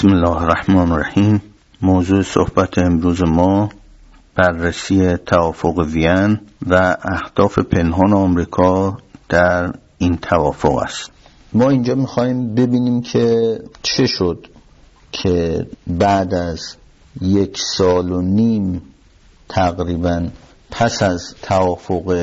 بسم الله الرحمن الرحیم. موضوع صحبت امروز ما بررسی توافق وین و اهداف پنهان آمریکا در این توافق است. ما اینجا میخوایم ببینیم که چه شد که بعد از 1.5 سال تقریبا پس از توافق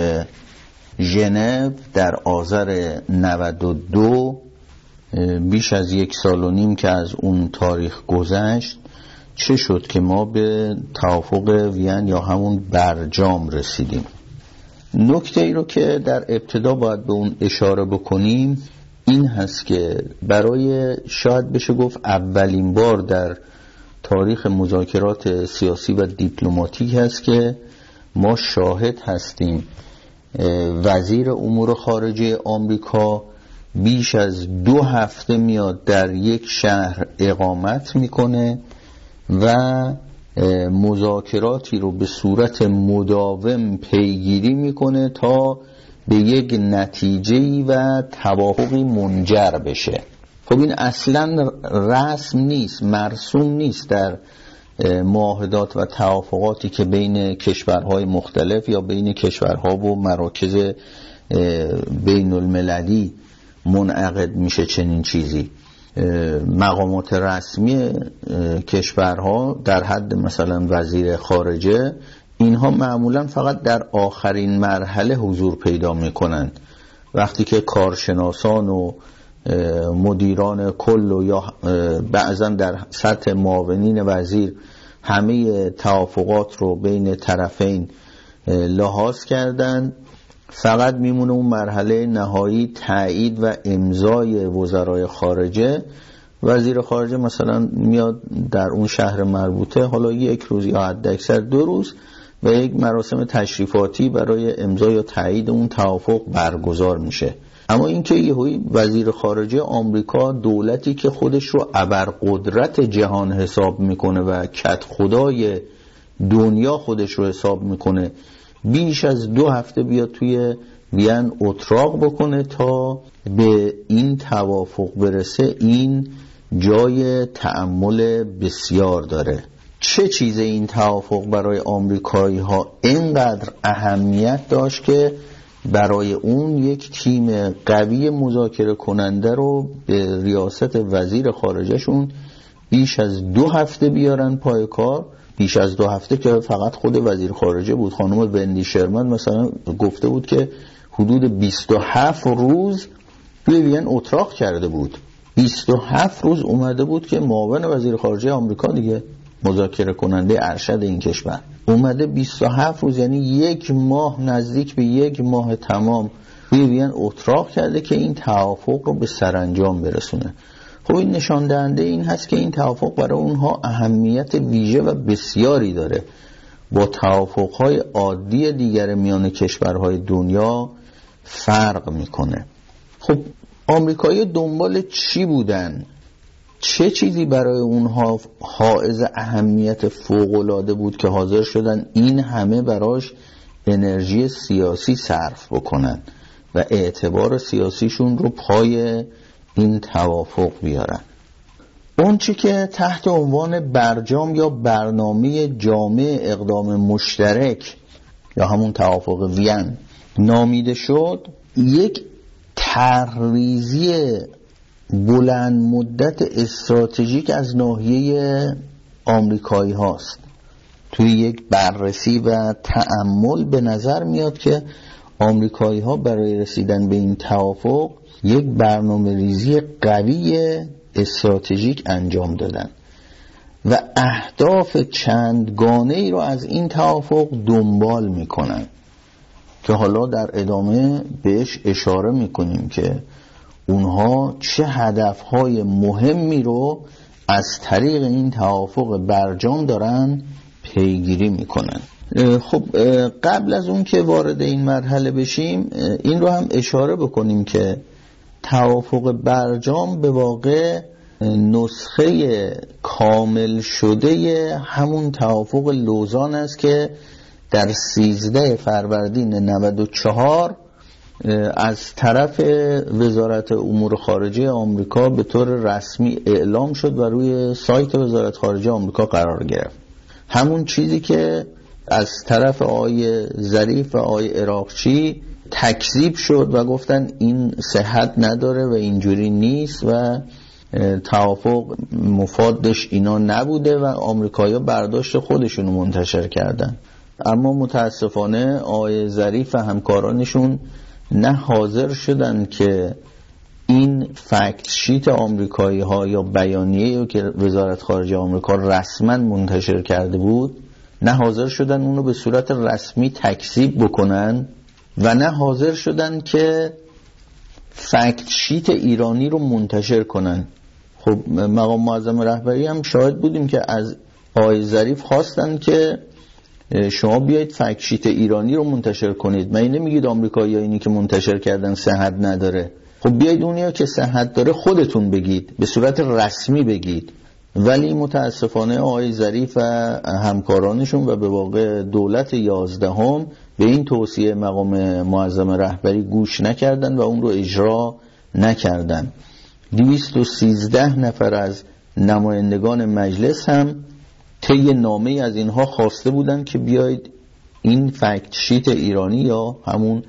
ژنو در آذر 92، بیش از 1.5 سال که از اون تاریخ گذشت، چه شد که ما به توافق وین یا همون برجام رسیدیم. نکته ای رو که در ابتدا باید به اون اشاره بکنیم این هست که برای شاید بشه گفت اولین بار در تاریخ مذاکرات سیاسی و دیپلماتیک هست که ما شاهد هستیم وزیر امور خارجه آمریکا بیش از 2 هفته میاد در یک شهر اقامت میکنه و مذاکراتی رو به صورت مداوم پیگیری میکنه تا به یک نتیجه‌ای و توافقی منجر بشه. خب این اصلا رسم نیست، مرسوم نیست در معاهدات و توافقاتی که بین کشورهای مختلف یا بین کشورها و مراکز بین المللی منعقد میشه. چنین چیزی مقامات رسمی کشورها در حد مثلا وزیر خارجه، اینها معمولا فقط در آخرین مرحله حضور پیدا میکنند، وقتی که کارشناسان و مدیران کل و یا بعضا در سطح معاونین وزیر همه توافقات رو بین طرفین لحاظ کردند، فقط میمونه اون مرحله نهایی تایید و امضای وزرای خارجه. وزیر خارجه مثلا میاد در اون شهر مربوطه، حالا 1 روز یا حداکثر 2 روز، و یک مراسم تشریفاتی برای امضا یا تایید اون توافق برگزار میشه. اما اینکه یهویی وزیر خارجه آمریکا، دولتی که خودش رو ابرقدرت جهان حساب میکنه و کد خدای دنیا خودش رو حساب میکنه، بیش از 2 هفته بیاد توی وین اتراق بکنه تا به این توافق برسه، این جای تأمل بسیار داره. چه چیز این توافق برای آمریکایی ها اینقدر اهمیت داشت که برای اون یک تیم قوی مذاکره کننده رو به ریاست وزیر خارجهشون بیش از 2 هفته بیارن پای کار. بیش از 2 هفته که فقط خود وزیر خارجه بود. خانم وندی شرمن مثلا گفته بود که حدود 27 روز توی وین اتراق کرده بود. 27 روز اومده بود که معاون وزیر خارجه آمریکا دیگه، مذاکره کننده ارشد این کشور، اومده 27 روز، یعنی 1 ماه، نزدیک به 1 ماه تمام توی وین اتراق کرده که این توافق رو به سرانجام برسونه. خب این نشان دهنده این هست که این توافق برای اونها اهمیت ویژه و بسیاری داره، با توافقهای عادی دیگر میان کشورهای دنیا فرق میکنه. خب آمریکایی دنبال چی بودن؟ چه چیزی برای اونها حائز اهمیت فوق‌العاده بود که حاضر شدن این همه براش انرژی سیاسی صرف بکنن و اعتبار سیاسیشون رو پای این توافق بیارن؟ اون چی که تحت عنوان برجام یا برنامه جامع اقدام مشترک یا همون توافق وین نامیده شد، یک طرح‌ریزی بلند مدت استراتژیک از ناحیه آمریکایی هاست. توی یک بررسی و تأمل به نظر میاد که آمریکایی ها برای رسیدن به این توافق یک برنامه ریزی قوی استراتژیک انجام دادن و اهداف چندگانه ای رو از این توافق دنبال میکنن که حالا در ادامه بهش اشاره میکنیم که اونها چه هدفهای مهمی رو از طریق این توافق برجام دارن پیگیری میکنن. خب قبل از اون که وارد این مرحله بشیم، این رو هم اشاره بکنیم که توافق برجام به واقع نسخه کامل شده همون توافق لوزان است که در 13 فروردین 94 از طرف وزارت امور خارجه آمریکا به طور رسمی اعلام شد و روی سایت وزارت خارجه آمریکا قرار گرفت. همون چیزی که از طرف آقای ظریف و آقای عراقچی تکذیب شد و گفتن این صحت نداره و اینجوری نیست و توافق مفادش اینا نبوده و آمریکایی‌ها برداشت خودشونو منتشر کردن. اما متاسفانه آقای ظریف و همکارانشون نه حاضر شدن که این فکت شیت آمریکایی ها یا بیانیه‌ای که وزارت خارجه آمریکا رسما منتشر کرده بود، نه حاضر شدن اونو به صورت رسمی تکذیب بکنن و نه حاضر شدن که فکت شیت ایرانی رو منتشر کنن. خب مقام معظم رهبری هم شاهد بودیم که از آقای ظریف خواستن که شما بیایید فکت شیت ایرانی رو منتشر کنید. من نمیگید آمریکایی‌ها اینی که منتشر کردن صحت نداره. خب بیایید اونیا که صحت داره خودتون بگید، به صورت رسمی بگید. ولی متاسفانه آقای ظریف و همکارانشون و به واقع دولت 11 به این توصیه مقام معظم رهبری گوش نکردن و اون رو اجرا نکردن. 213 نفر از نمایندگان مجلس هم طی نامه از اینها خواسته بودن که بیایید این فکت شیت ایرانی یا همون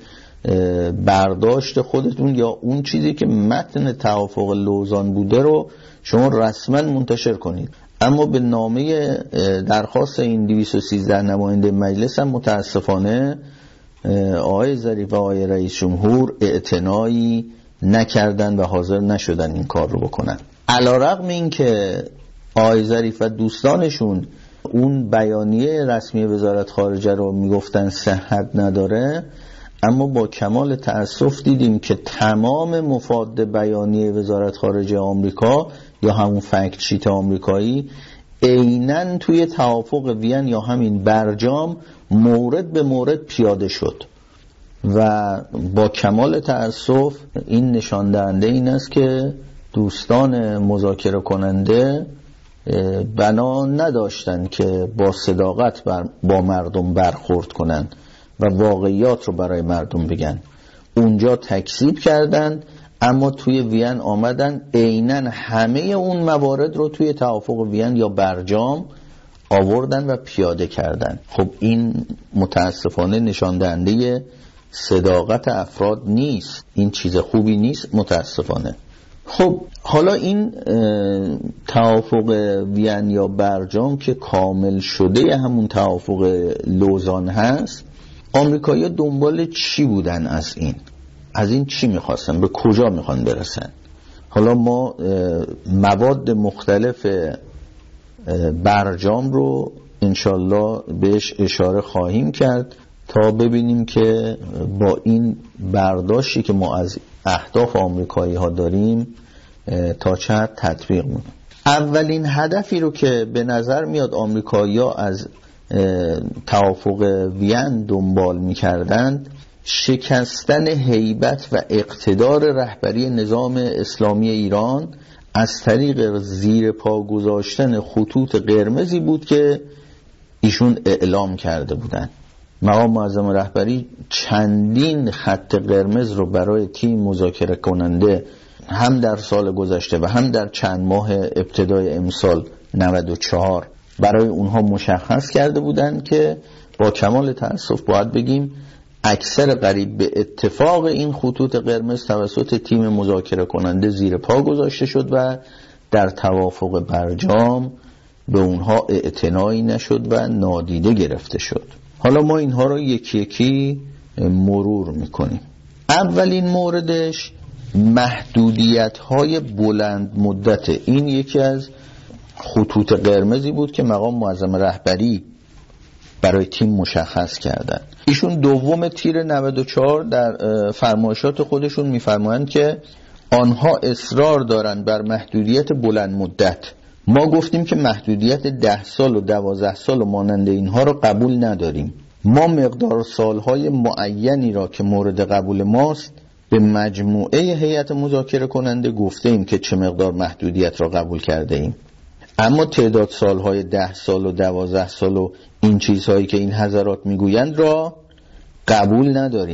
برداشت خودتون یا اون چیزی که متن توافق لوزان بوده رو شما رسما منتشر کنید. اما به نامه درخواست این 213 نماینده مجلس هم متاسفانه آقای ظریف و آقای رئیس جمهور اعتنایی نکردن و حاضر نشدن این کار رو بکنن. علیرغم این که آقای ظریف و دوستانشون اون بیانیه رسمی وزارت خارجه رو میگفتن صحت نداره، اما با کمال تأسف دیدیم که تمام مفاد بیانیه وزارت خارجه آمریکا یا همون فکت شیت آمریکایی عیناً توی توافق وین یا همین برجام مورد به مورد پیاده شد و با کمال تأسف این نشان دهنده این است که دوستان مذاکره کننده بنا نداشتن که با صداقت با مردم برخورد کنن و واقعیات رو برای مردم بگن. اونجا تکذیب کردن، اما توی وین آمدن عیناً همه اون موارد رو توی توافق وین یا برجام آوردن و پیاده کردن. خب این متاسفانه نشان دهنده صداقت افراد نیست، این چیز خوبی نیست متاسفانه. خب حالا این توافق وین یا برجام که کامل شده همون توافق لوزان هست، آمریکایی‌ها دنبال چی بودن؟ از این چی میخواستن؟ به کجا میخوان برسن؟ حالا ما مواد مختلف برجام رو انشالله بهش اشاره خواهیم کرد تا ببینیم که با این برداشتی که ما از اهداف آمریکایی ها داریم تا چه حد تطبیق می‌کنه. اولین هدفی رو که به نظر میاد آمریکایی ها از توافق وین دنبال می‌کردند شکستن هیبت و اقتدار رهبری نظام اسلامی ایران از طریق زیر پا گذاشتن خطوط قرمزی بود که ایشون اعلام کرده بودند. مقام معظم رهبری چندین خط قرمز رو برای تیم مذاکره کننده هم در سال گذشته و هم در چند ماه ابتدای امسال 94 برای اونها مشخص کرده بودند که با کمال تأسف باید بگیم اکثر قریب به اتفاق این خطوط قرمز توسط تیم مذاکره کننده زیر پا گذاشته شد و در توافق برجام به اونها اعتنایی نشد و نادیده گرفته شد. حالا ما اینها رو یکی یکی مرور میکنیم. اولین موردش محدودیت‌های بلند مدته. این یکی از خطوط قرمزی بود که مقام معظم رهبری برای تیم مشخص کردن. ایشون دوم تیر 94 در فرمایشات خودشون میفرمایند که آنها اصرار دارند بر محدودیت بلند مدت. ما گفتیم که محدودیت 10 سال و 12 سال و مانند اینها رو قبول نداریم. ما مقدار سالهای معینی را که مورد قبول ماست به مجموعه هیئت مذاکره کننده گفته ایم که چه مقدار محدودیت را قبول کرده ایم، اما تعداد سالهای 10 سال و 12 سال و این چیزهایی که این حضرات میگویند را قبول نداریم.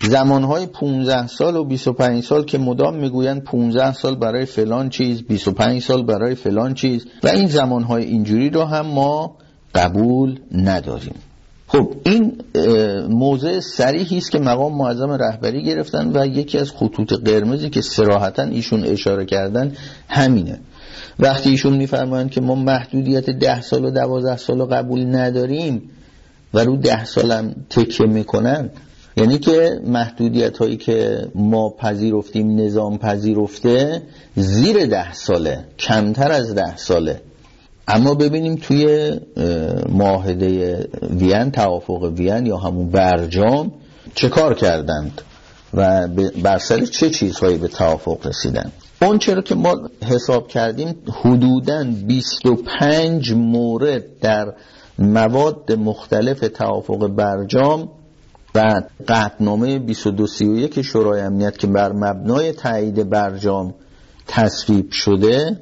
زمانهای 15 سال و 25 سال که مدام میگوین 15 سال برای فلان چیز، 25 سال برای فلان چیز، و این زمانهای اینجوری رو هم ما قبول نداریم. خب این موضع صریحی است که مقام معظم رهبری گرفتن و یکی از خطوط قرمزی که صراحتاً ایشون اشاره کردن همینه. وقتی ایشون میفرمایند که ما محدودیت 10 سال و 12 سال رو قبول نداریم و رو 10 سال هم تکیه میکنن، یعنی که محدودیت هایی که ما پذیرفتیم نظام پذیرفته زیر 10 ساله، کمتر از 10 ساله. اما ببینیم توی معاهده وین، توافق وین یا همون برجام چه کار کردند و بر سر چه چیزهایی به توافق رسیدن. اون چرا که ما حساب کردیم حدوداً 25 مورد در مواد مختلف توافق برجام و قطعنامه 2231 شورای امنیت که بر مبنای تایید برجام تصویب شده،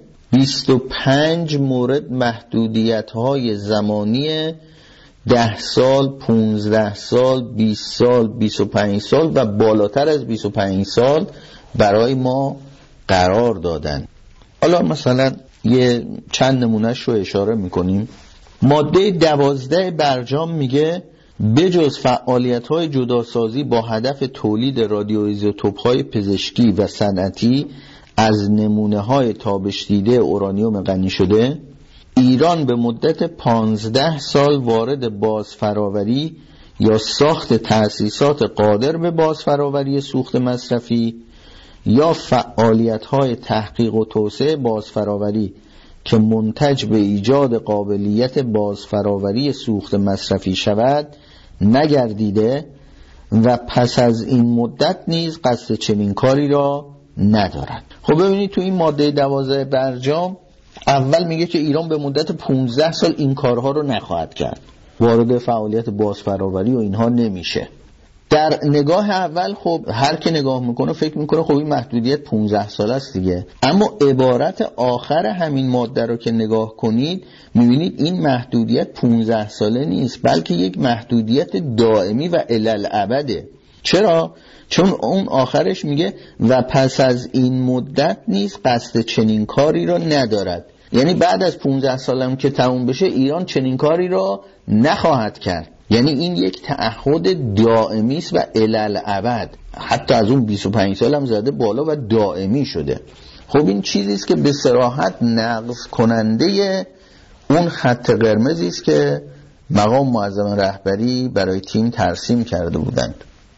25 مورد محدودیت‌های زمانی 10 سال، 15 سال، 20 سال، 25 سال و بالاتر از 25 سال برای ما قرار دادن. حالا مثلا یه چند نمونهش رو اشاره میکنیم. ماده 12 برجام میگه بجز فعالیت‌های جداسازی با هدف تولید رادیوایزوتوپ‌های پزشکی و صنعتی از نمونه‌های تابش دیده اورانیوم غنی شده، ایران به مدت 15 سال وارد بازفراوری یا ساخت تأسیسات قادر به بازفراوری سوخت مصرفی یا فعالیت‌های تحقیق و توسعه بازفراوری که منتج به ایجاد قابلیت بازفراوری سوخت مصرفی شود نگردیده و پس از این مدت نیز قصد چنین کاری را ندارد. خب ببینید تو این ماده 12 برجام اول میگه که ایران به مدت 15 سال این کارها رو نخواهد کرد، وارد فعالیت بازفراوری و اینها نمیشه. در نگاه اول خب هر که نگاه میکنه فکر میکنه خب این محدودیت 15 سال است دیگه، اما عبارت آخر همین ماده رو که نگاه کنید میبینید این محدودیت 15 ساله نیست، بلکه یک محدودیت دائمی و الالعبده. چرا؟ چون اون آخرش میگه و پس از این مدت نیز قصد چنین کاری را ندارد، یعنی بعد از 15 سالم که تموم بشه ایران چنین کاری را نخواهد کرد. یعنی این یک تعهد دائمی است و الالعبد، حتی از اون 25 سال هم زده بالا و دائمی شده. خب این چیزی است که به صراحت نقض کننده اون خط قرمزی است که مقام معظم رهبری برای تیم ترسیم کرده بودند.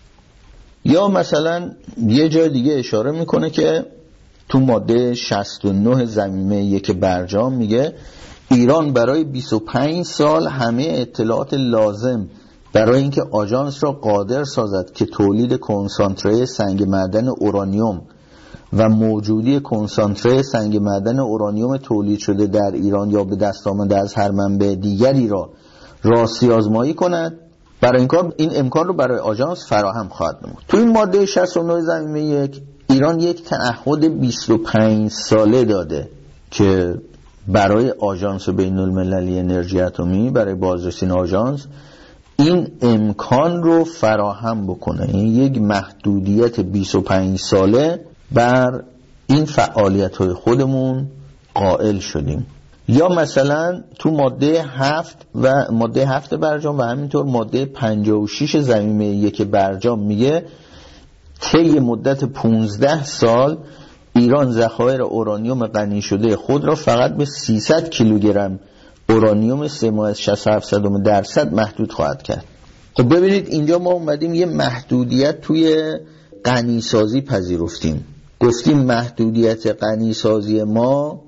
یا مثلا یه جای دیگه اشاره میکنه که تو ماده 69 ضمیمه 1 برجام میگه ایران برای 25 سال همه اطلاعات لازم برای اینکه آژانس را قادر سازد که تولید کنسانتره سنگ معدن اورانیوم و موجودی کنسانتره سنگ معدن اورانیوم تولید شده در ایران یا به دست آمده از هر منبع دیگری را راستی آزمایی کند، برای این کار این امکان رو برای آژانس فراهم خواهد نمود. تو این ماده 69 ضمیمه 1 ایران یک تعهد 25 ساله داده که برای آژانس بین‌المللی انرژی اتمی، برای بازرسانی آژانس این امکان رو فراهم بکنه. این یک محدودیت 25 ساله بر این فعالیت‌های خودمون قائل شدیم. یا مثلا تو ماده 7 و ماده 7 برجام و همینطور ماده 56 ضمیمه 1 برجام میگه طی مدت 15 سال ایران ذخایر اورانیوم غنی شده خود را فقط به 300 کیلوگرم اورانیوم 3.67% محدود خواهد کرد. خب ببینید اینجا ما اومدیم یه محدودیت توی غنی سازی پذیرفتیم، گفتیم محدودیت غنی سازی ما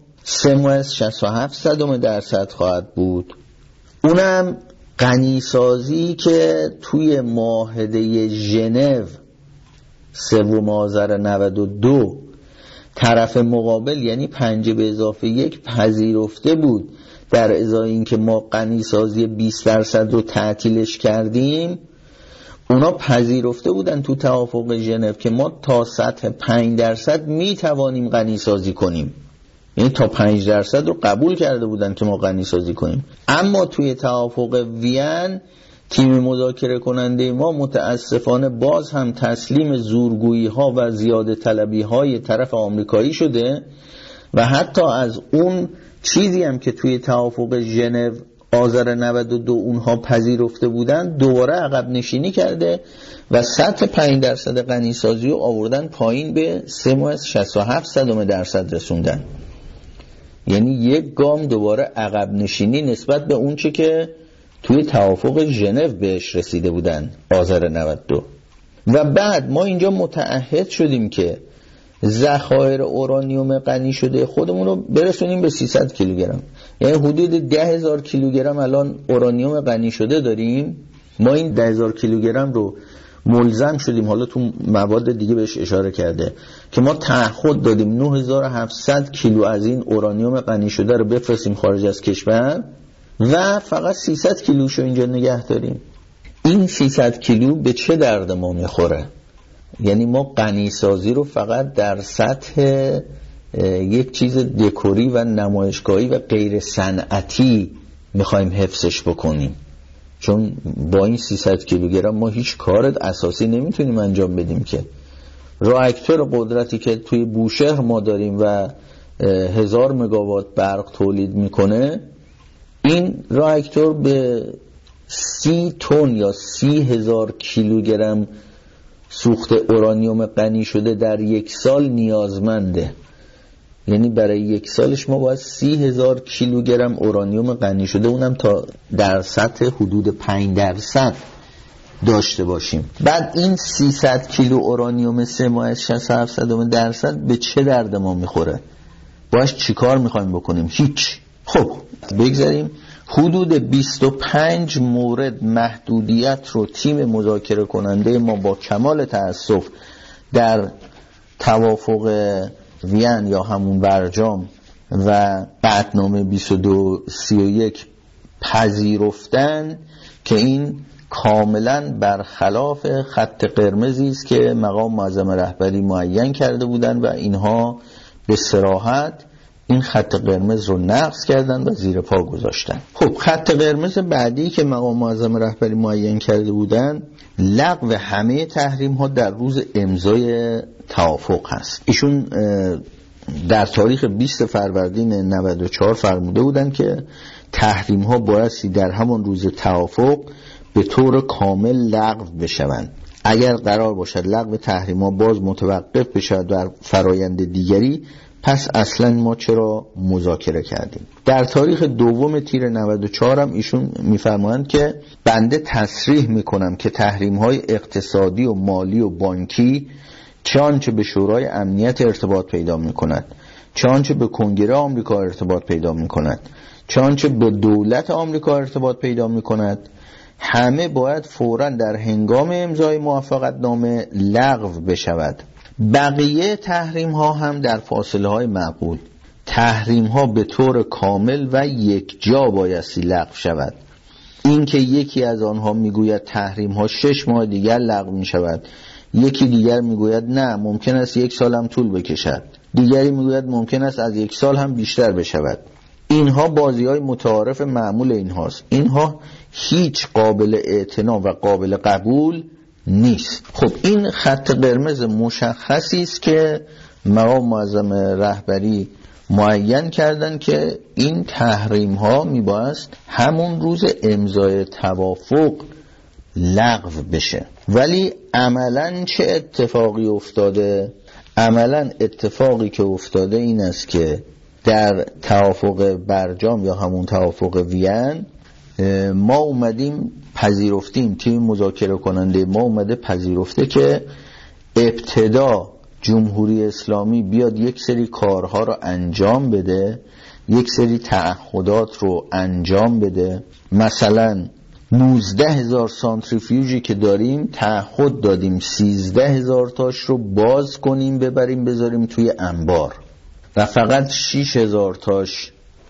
3.67% خواهد بود. اونم غنی سازی که توی معاهده ژنو 3 آذر 92 طرف مقابل یعنی 5+1 پذیرفته بود، در ازای اینکه ما غنی سازی 20% رو تعطیلش کردیم، اونا پذیرفته بودن تو توافق ژنو که ما تا سطح 5% میتوانیم غنی سازی کنیم، یعنی تا 5% رو قبول کرده بودن که ما غنی سازی کنیم. اما توی توافق وین تیم مذاکره کننده ما متاسفانه باز هم تسلیم زورگویی ها و زیاده طلبی های طرف آمریکایی شده و حتی از اون چیزی هم که توی توافق ژنو آذر 92 اونها پذیرفته بودن دوباره عقب نشینی کرده و سطح 5% غنیسازی رو آوردن پایین به 3.67% رسوندن. یعنی یک گام دوباره عقب نشینی نسبت به اون چه که توی توافق ژنو بهش رسیده بودن آذر 92. و بعد ما اینجا متعهد شدیم که ذخایر اورانیوم غنی شده خودمون رو برسونیم به 300 کیلوگرم، یعنی حدود 10,000 کیلوگرم الان اورانیوم غنی شده داریم. ما این 10,000 کیلوگرم رو ملزم شدیم، حالا تو مواد دیگه بهش اشاره کرده که ما تعهد دادیم 9700 کیلو از این اورانیوم غنی شده رو بفرستیم خارج از کشور و فقط 300 کیلوشو اینجا نگه داریم. این 300 کیلو به چه درد ما میخوره؟ یعنی ما غنی سازی رو فقط در سطح یک چیز دکوری و نمایشگاهی و غیر صنعتی میخوایم حفظش بکنیم، چون با این 300 کیلوگرم ما هیچ کار اساسی نمیتونیم انجام بدیم. که راکتور قدرتی که توی بوشهر ما داریم و 1000 مگاوات برق تولید میکنه، این راکتور به 30 تن یا 30,000 کیلوگرم سوخت اورانیوم غنی شده در یک سال نیازمنده. یعنی برای یک سالش ما باید 30,000 کیلوگرم اورانیوم غنی شده، اونم تا در سطح حدود 5% داشته باشیم. بعد این 300 کیلو اورانیوم 3.67% به چه درد ما میخوره؟ باش چیکار میخوایم بکنیم؟ هیچ. خب بگذاریم حدود 25 مورد محدودیت رو تیم مذاکره کننده ما با کمال تأسف در توافق وین یا همون برجام و قطعنامه 2231 پذیرفتن که این کاملا برخلاف خط قرمزی است که مقام معظم رهبری معین کرده بودن و اینها به صراحت این خط قرمز رو نقض کردن و زیر پا گذاشتن. خب خط قرمز بعدی که مقام معظم رهبری معین کرده بودن لغو همه تحریم ها در روز امضای توافق هست. ایشون در تاریخ 20 فروردین 94 فرموده بودن که تحریم ها بایستی در همان روز توافق به طور کامل لغو بشوند. اگر قرار باشد لغو تحریم ها باز متوقف بشود در فرایند دیگری، پس اصلا ما چرا مذاکره کردیم؟ در تاریخ 2 تیر 94 هم ایشون میفرمایند که بنده تصریح میکنم که تحریم های اقتصادی و مالی و بانکی چه آنچه به شورای امنیت ارتباط پیدا میکند، چه آنچه به کنگره آمریکا ارتباط پیدا میکند، چه آنچه به دولت آمریکا ارتباط پیدا میکند، همه باید فوراً در هنگام امضای موافقتنامه لغو بشود. بقیه تحریم ها هم در فاصله های معقول. تحریم ها به طور کامل و یک جا بایستی لغو شود. این که یکی از آنها میگوید تحریم ها 6 ماه دیگر لغو می شود، یکی دیگر میگوید نه ممکن است 1 سال هم طول بکشد، دیگری میگوید ممکن است از 1 سال هم بیشتر بشود. اینها بازی های متعارف معمول اینهاست. اینها هیچ قابل اعتنا و قابل قبول نیست. خب این خط قرمز مشخصی است که مقام معظم رهبری معین کردن که این تحریم ها میبایست همون روز امضای توافق لغو بشه. ولی عملاً چه اتفاقی افتاده؟ عملاً اتفاقی که افتاده این است که در توافق برجام یا همون توافق وین ما اومدیم پذیرفتیم، تیم مذاکره کننده ما اومده پذیرفته که ابتدا جمهوری اسلامی بیاد یک سری کارها رو انجام بده، یک سری تعهدات رو انجام بده. مثلا 19,000 سانتریفیوژی که داریم تعهد دادیم 13,000 تاش رو باز کنیم ببریم بذاریم توی انبار و فقط 6,000 تاش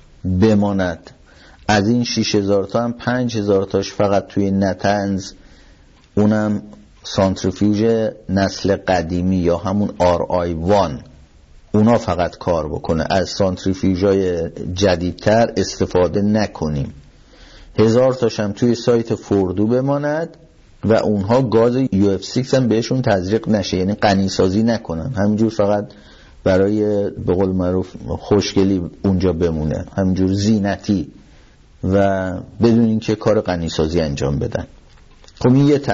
بماند. از این 6,000 تا هم 5,000 تاش فقط توی نتنز، اونم سانتریفیوژ نسل قدیمی یا همون RI1 اونا فقط کار بکنه، از سانتریفیوژهای جدیدتر استفاده نکنیم. 1000 تاشم توی سایت فوردو بماند و اونها گاز UF6 هم بهشون تزریق نشه، یعنی غنی‌سازی نکنن، همینجور فقط برای به قول معروف خوشگلی اونجا بمونه، همینجور زینتی و بدون اینکه کار غنی‌سازی انجام بدن. خب این یه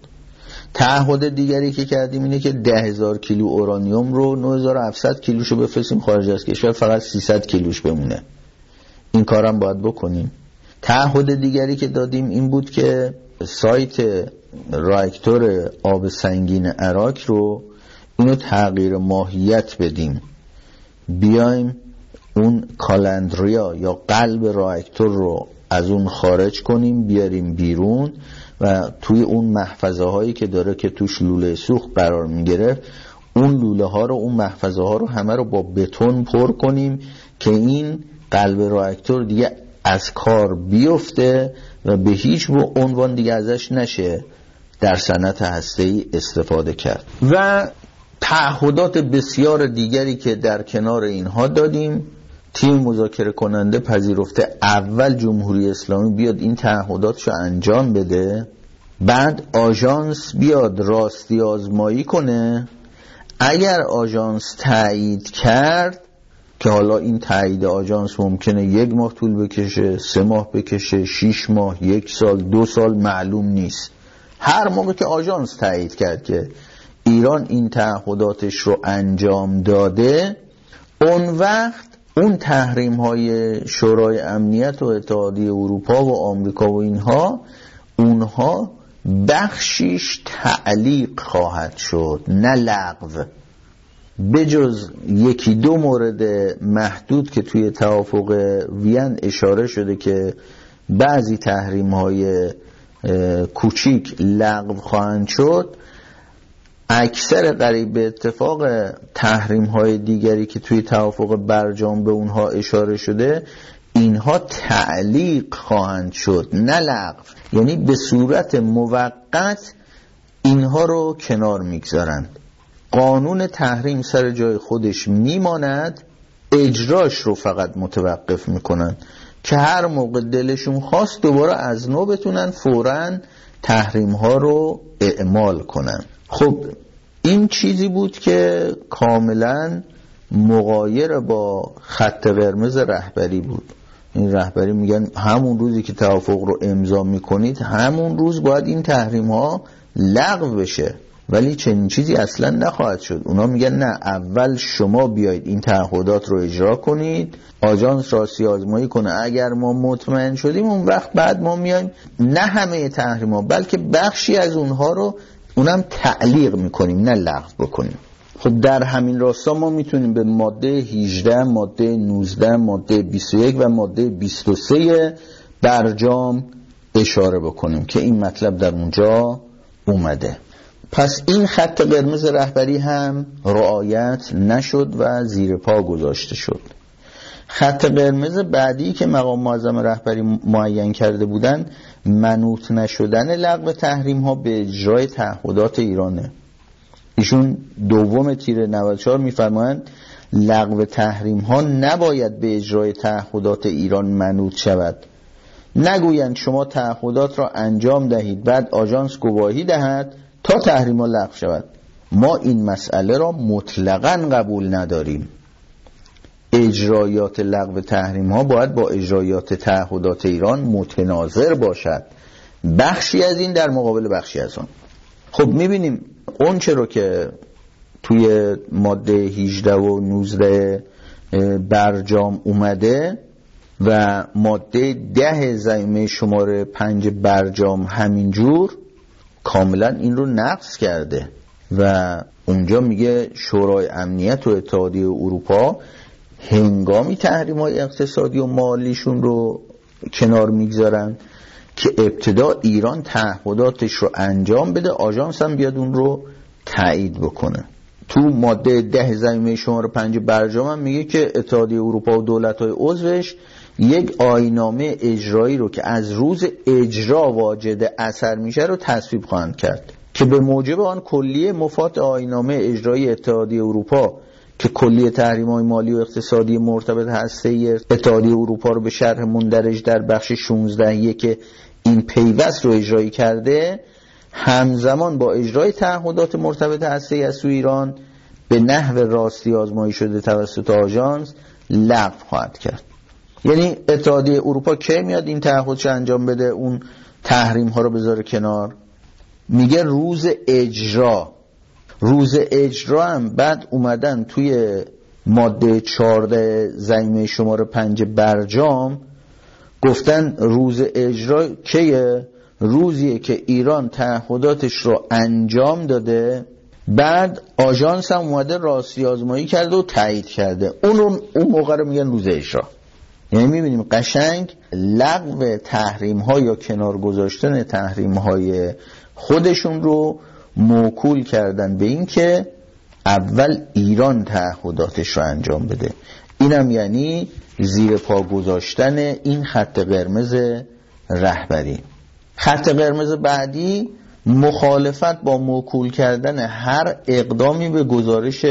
تعهد دیگری که کردیم اینه که 10,000 کیلو اورانیوم رو 9700 کیلوشو بفرستیم خارج از کشور، فقط 300 کیلوش بمونه. این کارم باید بکنیم. تعهد دیگری که دادیم این بود که سایت راکتور آب سنگین عراق رو اینو تغییر ماهیت بدیم، بیایم اون کالندریا یا قلب راکتور رو از اون خارج کنیم، بیاریم بیرون و توی اون محفظه هایی که داره که توش لوله سوخت قرار میگرفت، اون لوله ها رو، اون محفظه ها رو همه رو با بتون پر کنیم که این قلب راکتور دیگه از کار بیفته و به هیچ عنوان دیگه ازش نشه در صنعت هسته‌ای استفاده کرد. و تعهدات بسیار دیگری که در کنار اینها دادیم. تیم مذاکره کننده پذیرفته اول جمهوری اسلامی بیاد این تعهداتشو انجام بده، بعد آژانس بیاد راستی آزمایی کنه. اگر آژانس تایید کرد، که حالا این تایید آژانس ممکنه 1 ماه طول بکشه، 3 ماه بکشه، 6 ماه، 1 سال، 2 سال، معلوم نیست. هر موقع که آژانس تایید کرد که ایران این تعهداتش رو انجام داده، اون وقت اون تحریم های شورای امنیت و اتحادیه اروپا و آمریکا و اونها بخشیش تعلیق خواهد شد، نه لغو. بجز 1-2 مورد محدود که توی توافق وین اشاره شده که بعضی تحریم های کوچیک لغو خواهند شد، اکثر قریب به اتفاق تحریم های دیگری که توی توافق برجام به اونها اشاره شده، اینها تعلیق خواهند شد، نه لغو. یعنی به صورت موقت اینها رو کنار میگذارند. قانون تحریم سر جای خودش میماند، اجراش رو فقط متوقف میکنن که هر موقع دلشون خواست دوباره از نو بتونن فوراً تحریم ها رو اعمال کنن. خب این چیزی بود که کاملا مغایر با خط قرمز رهبری بود. این رهبری میگن همون روزی که توافق رو امضا میکنید همون روز باید این تحریم ها لغو بشه، ولی چنین چیزی اصلا نخواهد شد. اونا میگن نه، اول شما بیایید این تعهدات رو اجرا کنید، آژانس راستی آزمایی کنه، اگر ما مطمئن شدیم اون وقت بعد ما میایم نه همه تحریم ها بلکه بخشی از اونها رو اونم تعلیق میکنیم، نه لغو بکنیم. خب در همین راستا ما میتونیم به ماده 18، ماده 19، ماده 21 و ماده 23 برجام اشاره بکنیم که این مطلب در اونجا اومده. پس این خط قرمز رهبری هم رعایت نشد و زیر پا گذاشته شد. خط قرمز بعدی که مقام معظم رهبری معین کرده بودن، منوط نشدن لغو تحریم ها به اجرای تعهدات ایرانه. ایشون دوم تیر 94 میفرمایند لغو تحریم ها نباید به اجرای تعهدات ایران منوط شود. نگویند شما تعهدات را انجام دهید بعد آژانس گواهی دهد تا تحریم ها لغو شود. ما این مسئله را مطلقاً قبول نداریم. اجرایات لغو تحریم ها باید با اجرایات تعهدات ایران متناظر باشد، بخشی از این در مقابل بخشی از آن. خب میبینیم اون چه رو که توی ماده 18 و 19 برجام اومده و ماده 10 ضمیمه شماره 5 برجام همینجور کاملا این رو نقض کرده و اونجا میگه شورای امنیت و اتحادیه اروپا هنگامی تحریم‌های اقتصادی و مالیشون رو کنار میگذارن که ابتدا ایران تعهداتش رو انجام بده، آژانس هم بیاد اون رو تایید بکنه. تو ماده 10 ضمیمه شماره 5 برجام هم میگه که اتحادیه اروپا و دولت‌های عضوش یک آیین‌نامه اجرایی رو که از روز اجرا واجد اثر میشه رو تصویب خواهند کرد که به موجب آن کلیه مفاد آیین‌نامه اجرایی اتحادیه اروپا که کلیه تحریم‌های مالی و اقتصادی مرتبط هسته اتحادیه اروپا رو به شرح مندرج در بخش 16 که این پیوست رو اجرایی کرده، همزمان با اجرای تعهدات مرتبط هسته از سوی ایران به نحو راستی آزمایی شده توسط آژانس لغو خواهد کرد. یعنی اتحادیه اروپا کی میاد این تعهدش انجام بده، اون تحریم ها رو بذاره کنار؟ میگه روز اجرا. روز اجرا هم بعد اومدن توی ماده 14 ضمیمه شماره 5 برجام گفتن روز اجرا کیه؟ روزیه که ایران تعهداتش رو انجام داده، بعد آژانس هم اومده راستی آزمایی کرده و تایید کرده، اون موقع رو میگن روز اجرا. یعنی میبینیم قشنگ لغو تحریم ها یا کنار گذاشتن تحریم های خودشون رو موکول کردن به این که اول ایران تعهداتش رو انجام بده. اینم یعنی زیر پا گذاشتن این خط قرمز رهبری. خط قرمز بعدی مخالفت با موکول کردن هر اقدامی به گزارش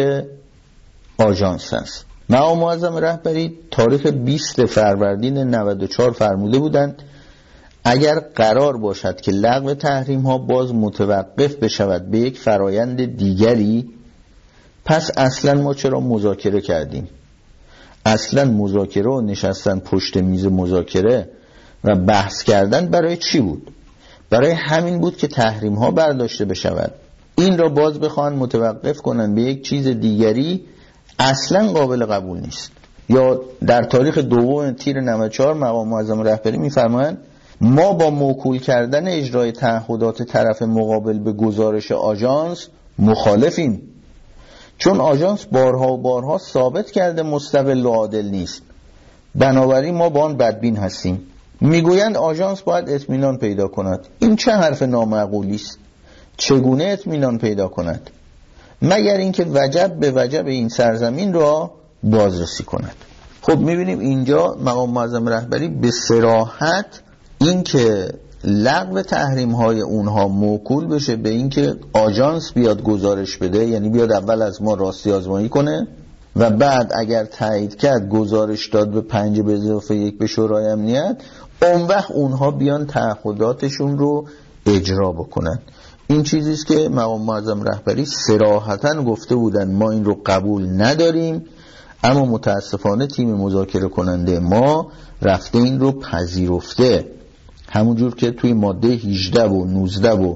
آژانس است. مقام معظم رهبری تاریخ 20 فروردین 94 فرموده بودند اگر قرار باشد که لغو تحریم ها باز متوقف بشود به یک فرایند دیگری، پس اصلا ما چرا مذاکره کردیم؟ اصلا مذاکره و نشستن پشت میز مذاکره و بحث کردن برای چی بود؟ برای همین بود که تحریم ها برداشته بشود. این را باز بخوان متوقف کنن به یک چیز دیگری اصلا قابل قبول نیست. یا در تاریخ 2 تیر 94 مقام معظم رهبری میفرمایند ما با موکول کردن اجرای تعهدات طرف مقابل به گزارش آژانس مخالفیم، چون آژانس بارها و بارها ثابت کرده مستقل و عادل نیست، بنابراین ما با آن بدبین هستیم. میگویند آژانس باید اطمینان پیدا کند. این چه حرف نامعقولی است؟ چگونه اطمینان پیدا کند؟ مگر اینکه وجب به وجب این سرزمین را بازرسی کند. خب میبینیم اینجا مقام معظم رهبری به صراحت این که لغو تحریم های اونها موکول بشه به این که آژانس بیاد گزارش بده، یعنی بیاد اول از ما راستی آزمایی کنه و بعد اگر تایید کرد گزارش داد به 5 به اضافه 1 به شورای امنیت، اون وقت اونها بیان تعهداتشون رو اجرا بکنن. این چیزیست که مقام معظم رهبری صراحتاً گفته بودن ما این رو قبول نداریم، اما متاسفانه تیم مذاکره کننده ما رفته این رو پذیرفته، همونجور که توی ماده 18 و 19 و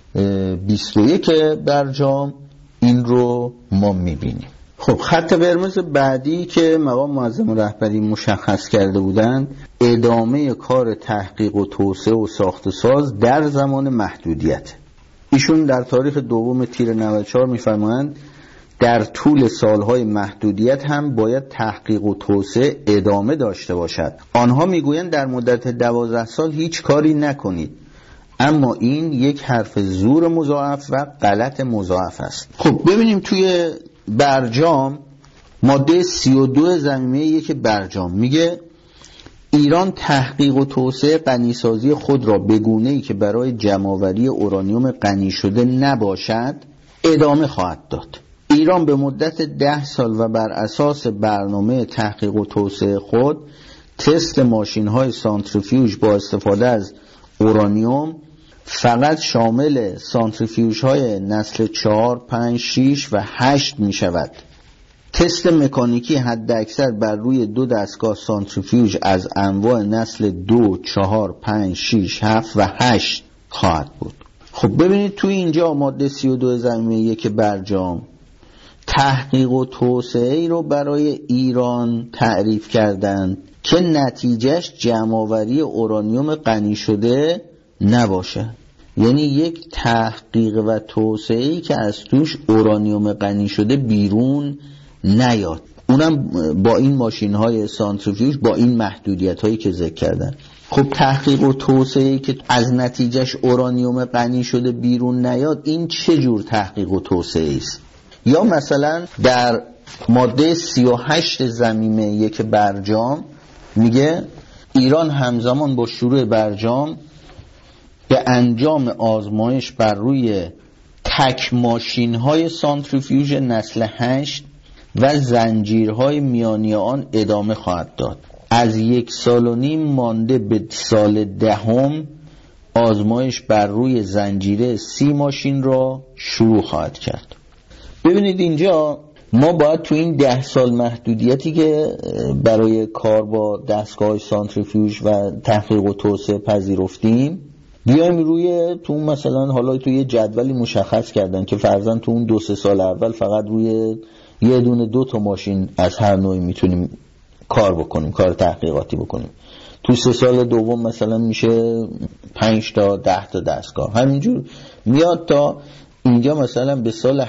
21 برجام این رو ما میبینیم. خب خط قرمز بعدی که مقام معظم رهبری مشخص کرده بودند ادامه کار تحقیق و توسعه و ساخت ساز در زمان محدودیت. ایشون در تاریخ 2 تیر 94 میفرمایند در طول سالهای محدودیت هم باید تحقیق و توسعه ادامه داشته باشد. آنها میگویند در مدت 12 سال هیچ کاری نکنید، اما این یک حرف زور مضاعف و غلط مضاعف است. خب ببینیم توی برجام ماده 32 ضمیمه 1 برجام میگه ایران تحقیق و توسعه غنیسازی خود را به گونه‌ای که برای جمع‌آوری اورانیوم غنی شده نباشد ادامه خواهد داد. ایران به مدت 10 سال و بر اساس برنامه تحقیق و توسعه خود تست ماشین‌های سانتریفیوژ با استفاده از اورانیوم فقط شامل سانتریفیوژهای نسل 4، 5، 6 و 8 می شود. تست مکانیکی حد اکثر بر روی 2 دستگاه سانتریفیوژ از انواع نسل 2، 4، 5، 6، 7 و 8 خواهد بود. خب ببینید توی اینجا ماده 32 ضمیمه 1 برجام تحقیق و توسعه ای رو برای ایران تعریف کردند که نتیجهش جمع‌آوری اورانیوم غنی شده نباشه. یعنی یک تحقیق و توسعه ای که از توش اورانیوم غنی شده بیرون نیاد، اونم با این ماشین های سانتریفیوژ با این محدودیت هایی که ذکر کردن. خب تحقیق و توسعه ای که از نتیجهش اورانیوم غنی شده بیرون نیاد، این چه جور تحقیق و توسعه است؟ یا مثلا در ماده 38 ضمیمه 1 برجام میگه ایران همزمان با شروع برجام به انجام آزمایش بر روی تک ماشین های سانتریفیوژ نسل 8 و زنجیرهای میانی آن ادامه خواهد داد. از 1.5 سال مانده به سال 10 آزمایش بر روی زنجیره 30 ماشین را شروع خواهد کرد. ببینید اینجا ما باید تو این 10 سال محدودیتی که برای کار با دستگاه سانتریفیوژ و تحقیق و توسعه پذیرفتیم بیایم روی تو مثلا حالا تو یه جدولی مشخص کردن که فرضاً تو اون 2-3 سال اول فقط روی یه دونه 2 تا ماشین از هر نوعی میتونیم کار بکنیم، کار تحقیقاتی بکنیم. تو 3 سال دوم مثلا میشه 5 تا 10 تا دستگاه، همینجور میاد تا اینجا مثلا به سال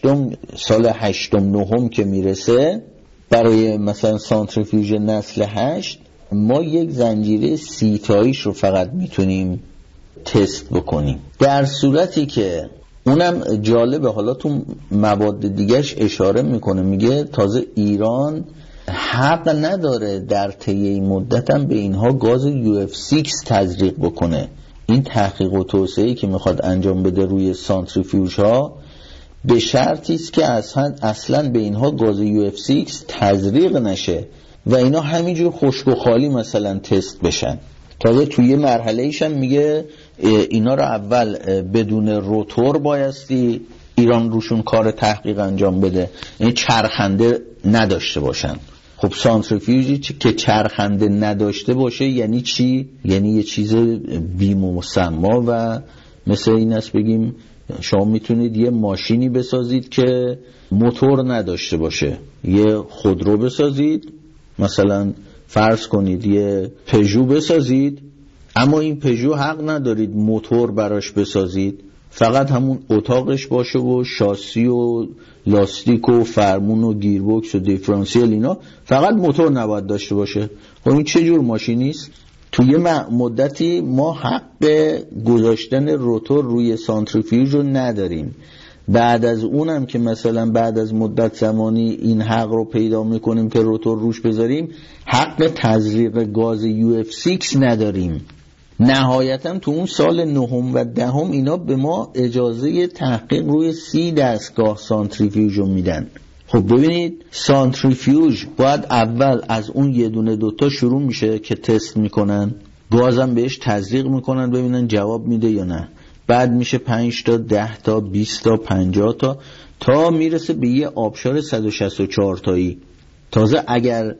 8 که میرسه برای مثلا سانتریفیوژ نسل 8 ما یک زنجیره 30 تاییش رو فقط میتونیم تست بکنیم. در صورتی که اونم جالبه، حالا تو مواد دیگهش اشاره میکنه، میگه تازه ایران حق نداره در طی این مدت هم به اینها گاز UF6 تزریق بکنه. این تحقیق و توسعه‌ای که میخواد انجام بده روی سانتریفیوژ ها به شرطی است که اصلا به اینها گاز UF6 تزریق نشه و اینا همینجور خشک و خالی مثلا تست بشن. تازه توی مرحله ایشم میگه اینا رو اول بدون روتور بایستی ایران روشون کار تحقیق انجام بده، یعنی چرخنده نداشته باشن. خب سانتریفیوژی که چرخنده نداشته باشه یعنی چی؟ یعنی یه چیز بی‌مسما و مثل این است بگیم شما میتونید یه ماشینی بسازید که موتور نداشته باشه، یه خودرو بسازید، مثلا فرض کنید یه پژو بسازید، اما این پژو حق ندارید موتور براش بسازید، فقط همون اتاقش باشه و شاسی و لاستیک و فرمون و گیربکس و دیفرانسیل اینا، فقط موتور نباید داشته باشه. خب این چه جور ماشینی است؟ توی مدتی ما حق گذاشتن روتور روی سانتریفیوژ رو نداریم. بعد از اونم که مثلا بعد از مدت زمانی این حق رو پیدا میکنیم که روتور روش بذاریم، حق تزریق گاز UF6 نداریم. نهایتا تو اون سال 9 و 10 اینا به ما اجازه تحقیق روی 30 دستگاه سانتریفیوژ رو میدن. خب ببینید سانتریفیوژ باید اول از اون 1-2 تا شروع میشه که تست میکنن، گازم بهش تزریق میکنن ببینن جواب میده یا نه، بعد میشه 5 تا 10 تا 20 تا 50 تا میرسه به یه آبشار 164 تایی. تازه اگر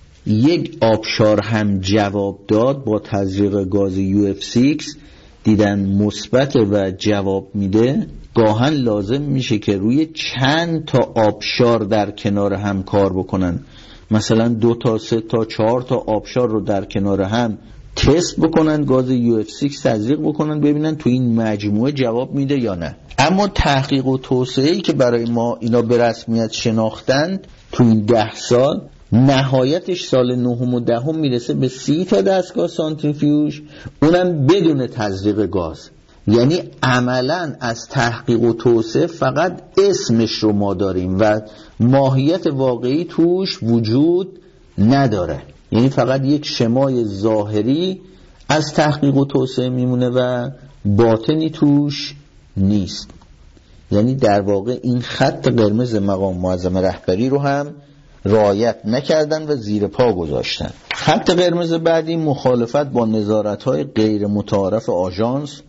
یک آبشار هم جواب داد با تزریق گاز UF6 دیدن مثبت و جواب میده، گاهن لازم میشه که روی چند تا آبشار در کنار هم کار بکنن، مثلا 2 تا 3 تا 4 تا آبشار رو در کنار هم تست بکنن، گاز UF6 تزریق بکنن ببینن تو این مجموعه جواب میده یا نه. اما تحقیق و توسعه‌ای که برای ما اینا به رسمیت شناختن تو این 10 سال نهایتش سال 9 و 10 میرسه به 30 تا دستگاه سانتریفیوژ، اونم بدون تزریق گاز. یعنی عملاً از تحقیق و توسعه فقط اسمش رو ما داریم و ماهیت واقعی توش وجود نداره، یعنی فقط یک شمای ظاهری از تحقیق و توسعه میمونه و باطنی توش نیست. یعنی در واقع این خط قرمز مقام معظم رهبری رو هم رعایت نکردن و زیر پا گذاشتن. خط قرمز بعدی مخالفت با نظارت‌های غیر متعارف آژانس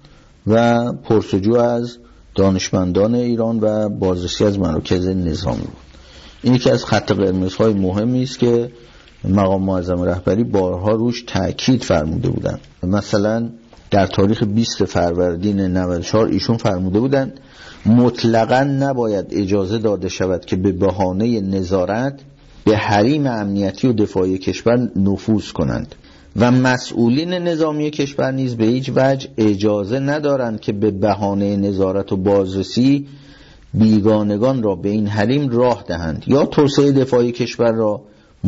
و پرسجو از دانشمندان ایران و بازرسی از مراکز نظامی بود. این یکی از خط قرمزهای مهمی است که مقام معظم رهبری بارها روش تأکید فرموده بودند. مثلا در تاریخ 20 فروردین 94 ایشون فرموده بودند مطلقاً نباید اجازه داده شود که به بهانه نظارت به حریم امنیتی و دفاعی کشور نفوذ کنند و مسئولین نظامی کشور نیز به هیچ وجه اجازه ندارند که به بهانه نظارت و بازرسی بیگانگان را به این حریم راه دهند یا توسعه دفاعی کشور را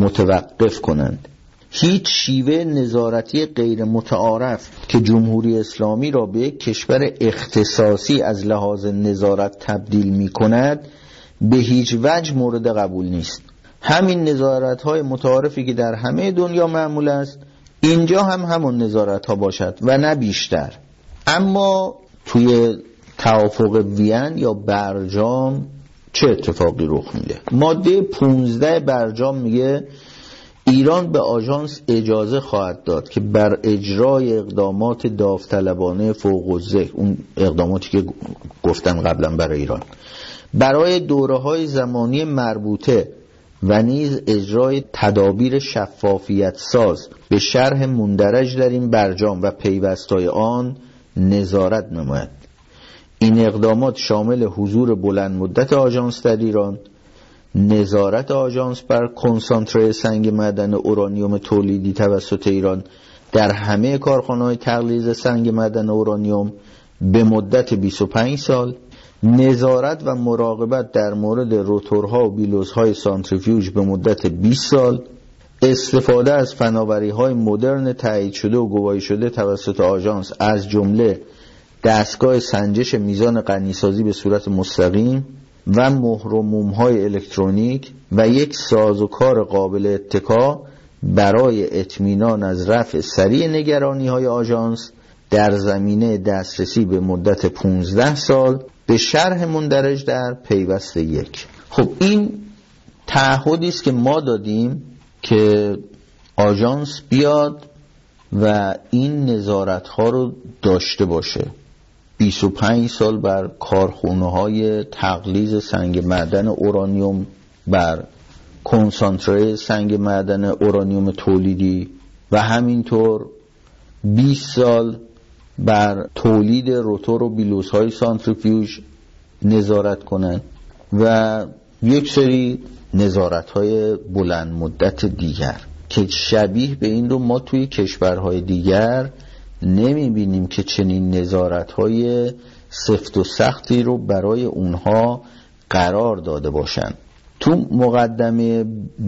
متوقف کنند. هیچ شیوه نظارتی غیر متعارف که جمهوری اسلامی را به کشور اختصاصی از لحاظ نظارت تبدیل می کند به هیچ وجه مورد قبول نیست. همین نظارت‌های متعارفی که در همه دنیا معمول است اینجا هم همون نظارت‌ها باشد و نه بیشتر. اما توی توافق وین یا برجام چه اتفاقی رخ میده؟ ماده 15 برجام میگه ایران به آژانس اجازه خواهد داد که بر اجرای اقدامات داوطلبانه فوق الذکر، اون اقداماتی که گفتن قبلا برای ایران، برای دوره‌های زمانی مربوطه و نیز اجرای تدابیر شفافیت ساز به شرح مندرج در این برجام و پیوستای آن نظارت نماید. این اقدامات شامل حضور بلند مدت آژانس در ایران، نظارت آژانس بر کنسانتره سنگ معدن اورانیوم تولیدی توسط ایران در همه کارخانه‌های تقلیز سنگ معدن اورانیوم به مدت 25 سال، نظارت و مراقبت در مورد روتورها و بیلوزهای سانتریفیوژ به مدت 20 سال، استفاده از فناوری‌های مدرن تایید شده و گواهی شده توسط آژانس از جمله دستگاه سنجش میزان غنیسازی به صورت مستقیم و مهر و موم‌های الکترونیک و یک سازوکار قابل اتکا برای اطمینان از رفع سریع نگرانی‌های آژانس در زمینه دسترسی به مدت 15 سال به شرح مندرج در پیوست 1. خب این تعهدی است که ما دادیم که آژانس بیاد و این نظارت‌ها رو داشته باشه. 25 سال بر کارخانه‌های تقلیز سنگ معدن اورانیوم، بر کنسانتره سنگ معدن اورانیوم تولیدی و همینطور 20 سال بر تولید روتور و بیلوزهای سانتریفیوژ نظارت کنن و یک سری نظارت‌های بلند مدت دیگر که شبیه به این رو ما توی کشورهای دیگر نمیبینیم که چنین نظارت‌های سفت و سختی رو برای اونها قرار داده باشن. تو مقدمه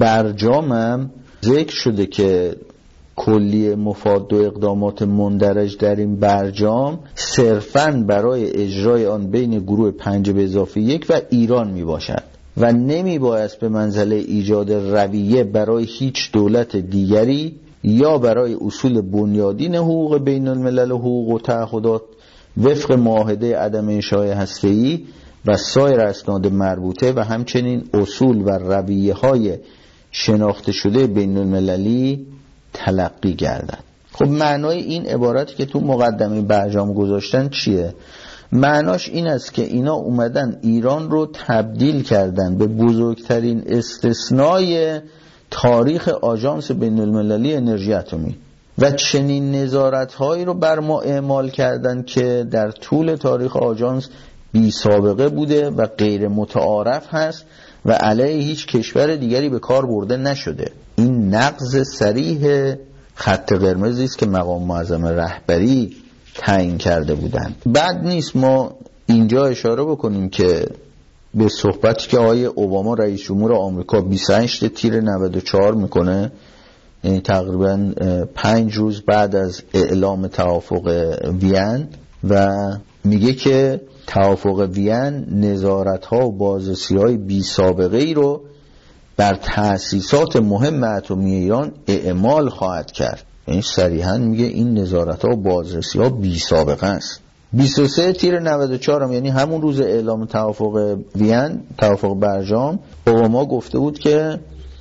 برجامم ذکر شده که کلیه مفاد و اقدامات مندرج در این برجام صرفاً برای اجرای آن بین گروه 5+1 و ایران می باشد و نمی باید به منزله ایجاد رویه برای هیچ دولت دیگری یا برای اصول بنیادین حقوق بین الملل و حقوق و تعهدات وفق معاهده عدم اشاعه هسته‌ای و سایر اسناد مربوطه و همچنین اصول و رویه های شناخته شده بین المللی تلقی گردند. خب معنای این عبارتی که تو مقدمه برجام گذاشتن چیه؟ معناش این است که اینا اومدن ایران رو تبدیل کردن به بزرگترین استثنای تاریخ آژانس بین المللی انرژی اتمی و چنین نظارت‌هایی رو بر ما اعمال کردن که در طول تاریخ آژانس بی سابقه بوده و غیر متعارف هست و علیه هیچ کشور دیگری به کار برده نشده. این نقض صریح خط قرمزی است که مقام معظم رهبری تعیین کرده بودند. بعد نیست ما اینجا اشاره بکنیم که به صحبتی که آقای اوباما رئیس جمهور آمریکا 28 تیر 94 میکنه، یعنی تقریبا 5 روز بعد از اعلام توافق وین، و میگه که توافق وین نظارت‌ها و بازرسی‌های بی سابقه ای رو بر تأسیسات مهم اتمی ایران اعمال خواهد کرد. یعنی صریحاً میگه این نظارت‌ها و بازرسی‌ها بی سابقه است. 23 تیر 94 هم یعنی همون روز اعلام توافق وین، توافق برجام، اوباما گفته بود که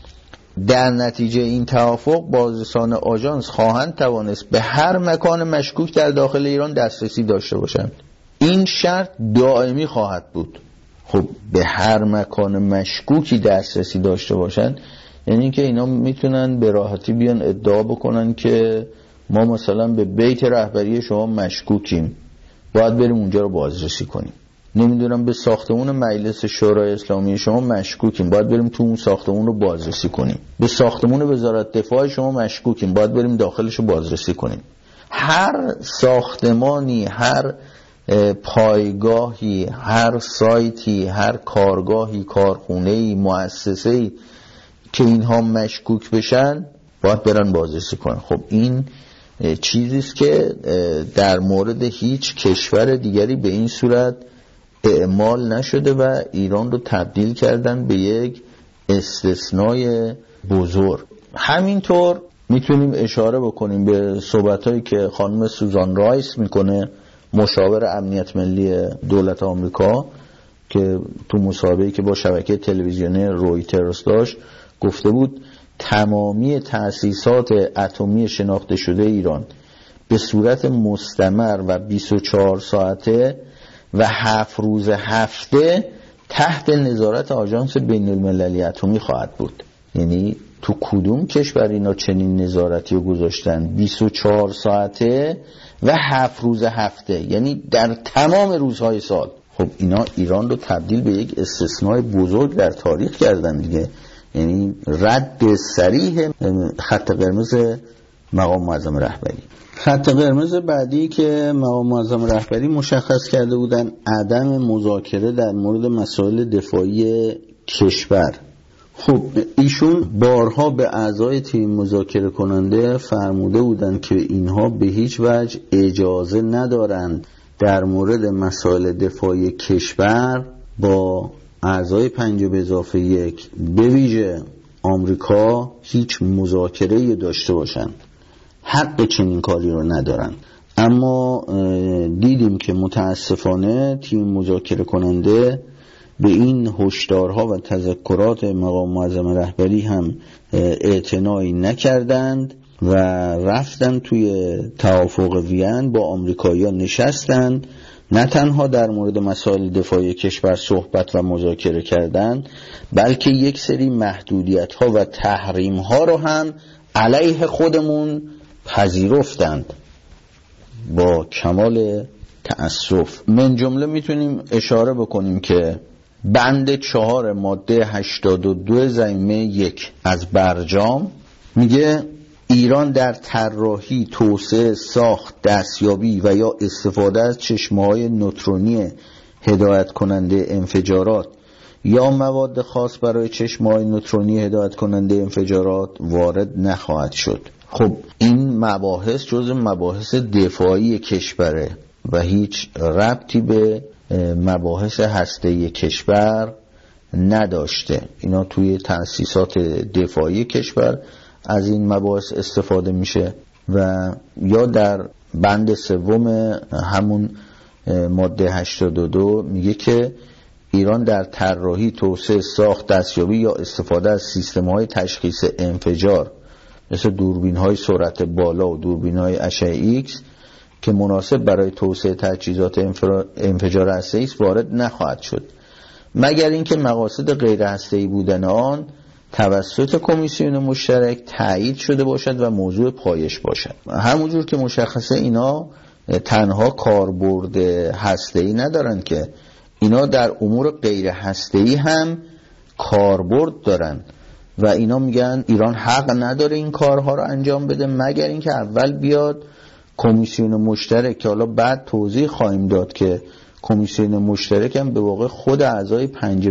در نتیجه این توافق بازرسان آژانس خواهند توانست به هر مکان مشکوک در داخل ایران دسترسی داشته باشند. این شرط دائمی خواهد بود. خب به هر مکان مشکوکی دسترسی داشته باشند یعنی که اینا میتونن به راحتی بیان ادعا بکنن که ما مثلا به بیت رهبری شما مشکوکیم، باید بریم اونجا رو بازرسی کنیم. نمیدونم به ساختمون مجلس شورای اسلامی شما مشکوکیم، باید بریم تو اون ساختمون رو بازرسی کنیم. به ساختمون وزارت دفاع شما مشکوکیم، باید بریم داخلش رو بازرسی کنیم. هر ساختمانی، هر پایگاهی، هر سایتی، هر کارگاهی، کارخونه‌ای، مؤسسه‌ای که اینها مشکوک بشن باید برن بازرسی کنن. خب این چیزیست که در مورد هیچ کشور دیگری به این صورت اعمال نشده و ایران رو تبدیل کردن به یک استثنای بزرگ. همینطور میتونیم اشاره بکنیم به صحبتایی که خانم سوزان رایس میکنه، مشاور امنیت ملی دولت آمریکا، که تو مصاحبه‌ای که با شبکه تلویزیونی رویترز داشت گفته بود تمامی تأسیسات اتمی شناخته شده ایران به صورت مستمر و 24 ساعته و 7 روز هفته تحت نظارت آژانس بین‌المللی اتمی خواهد بود. یعنی تو کدوم کشور اینا چنین نظارتی رو گذاشتن؟ 24 ساعته و 7 روز هفته، یعنی در تمام روزهای سال. خب اینا ایران رو تبدیل به یک استثناء بزرگ در تاریخ کردن دیگه. یعنی رد صریح خط قرمز مقام معظم رهبری. خط قرمز بعدی که مقام معظم رهبری مشخص کرده بودن عدم مذاکره در مورد مسائل دفاعی کشور. خب ایشون بارها به اعضای تیم مذاکره کننده فرموده بودند که اینها به هیچ وجه اجازه ندارند در مورد مسائل دفاعی کشور با اعضای 5+1 به ویژه آمریکا هیچ مذاکره‌ای داشته باشند. حق چنین کاری رو ندارن. اما دیدیم که متاسفانه تیم مذاکره کننده به این هشدارها و تذکرات مقام معظم رهبری هم اعتنایی نکردند و رفتن توی توافق وین با آمریکایی‌ها نشستند، نه تنها در مورد مسائل دفاعی کشور صحبت و مذاکره کردند، بلکه یک سری محدودیت‌ها و تحریم‌ها رو هم علیه خودمون پذیرفتند با کمال تأسف. من جمله میتونیم اشاره بکنیم که بند 4 ماده 82 ضمیمه 1 از برجام میگه ایران در طراحی، توسعه، ساخت، دستیابی و یا استفاده از چشمه‌های نوترونی هدایت کننده انفجارات یا مواد خاص برای چشمه‌های نوترونی هدایت کننده انفجارات وارد نخواهد شد. خب این مباحث جزء مباحث دفاعی کشوره و هیچ ربطی به مباحث هسته‌ای کشور نداشته. اینا توی تأسیسات دفاعی کشور از این مباحث استفاده میشه و یا در بند 3 همون ماده 82 میگه که ایران در طراحی، توسعه، ساخت، دستیابی یا استفاده از سیستم‌های تشخیص انفجار مثل دوربین‌های سرعت بالا و دوربین‌های اشعه ایکس که مناسب برای توسعه تجهیزات انفجار هسته‌ای است وارد نخواهد شد مگر اینکه مقاصد غیر هسته‌ای بودن آن توسط کمیسیون مشترک تایید شده باشد و موضوع پایش باشد. همونجور که مشخصه اینا تنها کاربرد هسته‌ای ندارن که اینا در امور غیر هسته‌ای هم کاربرد دارن و اینا میگن ایران حق نداره این کارها رو انجام بده مگر اینکه اول بیاد کمیسیون مشترک، که حالا بعد توضیح خواهیم داد که کمیسیون مشترک هم به واقع خود اعضای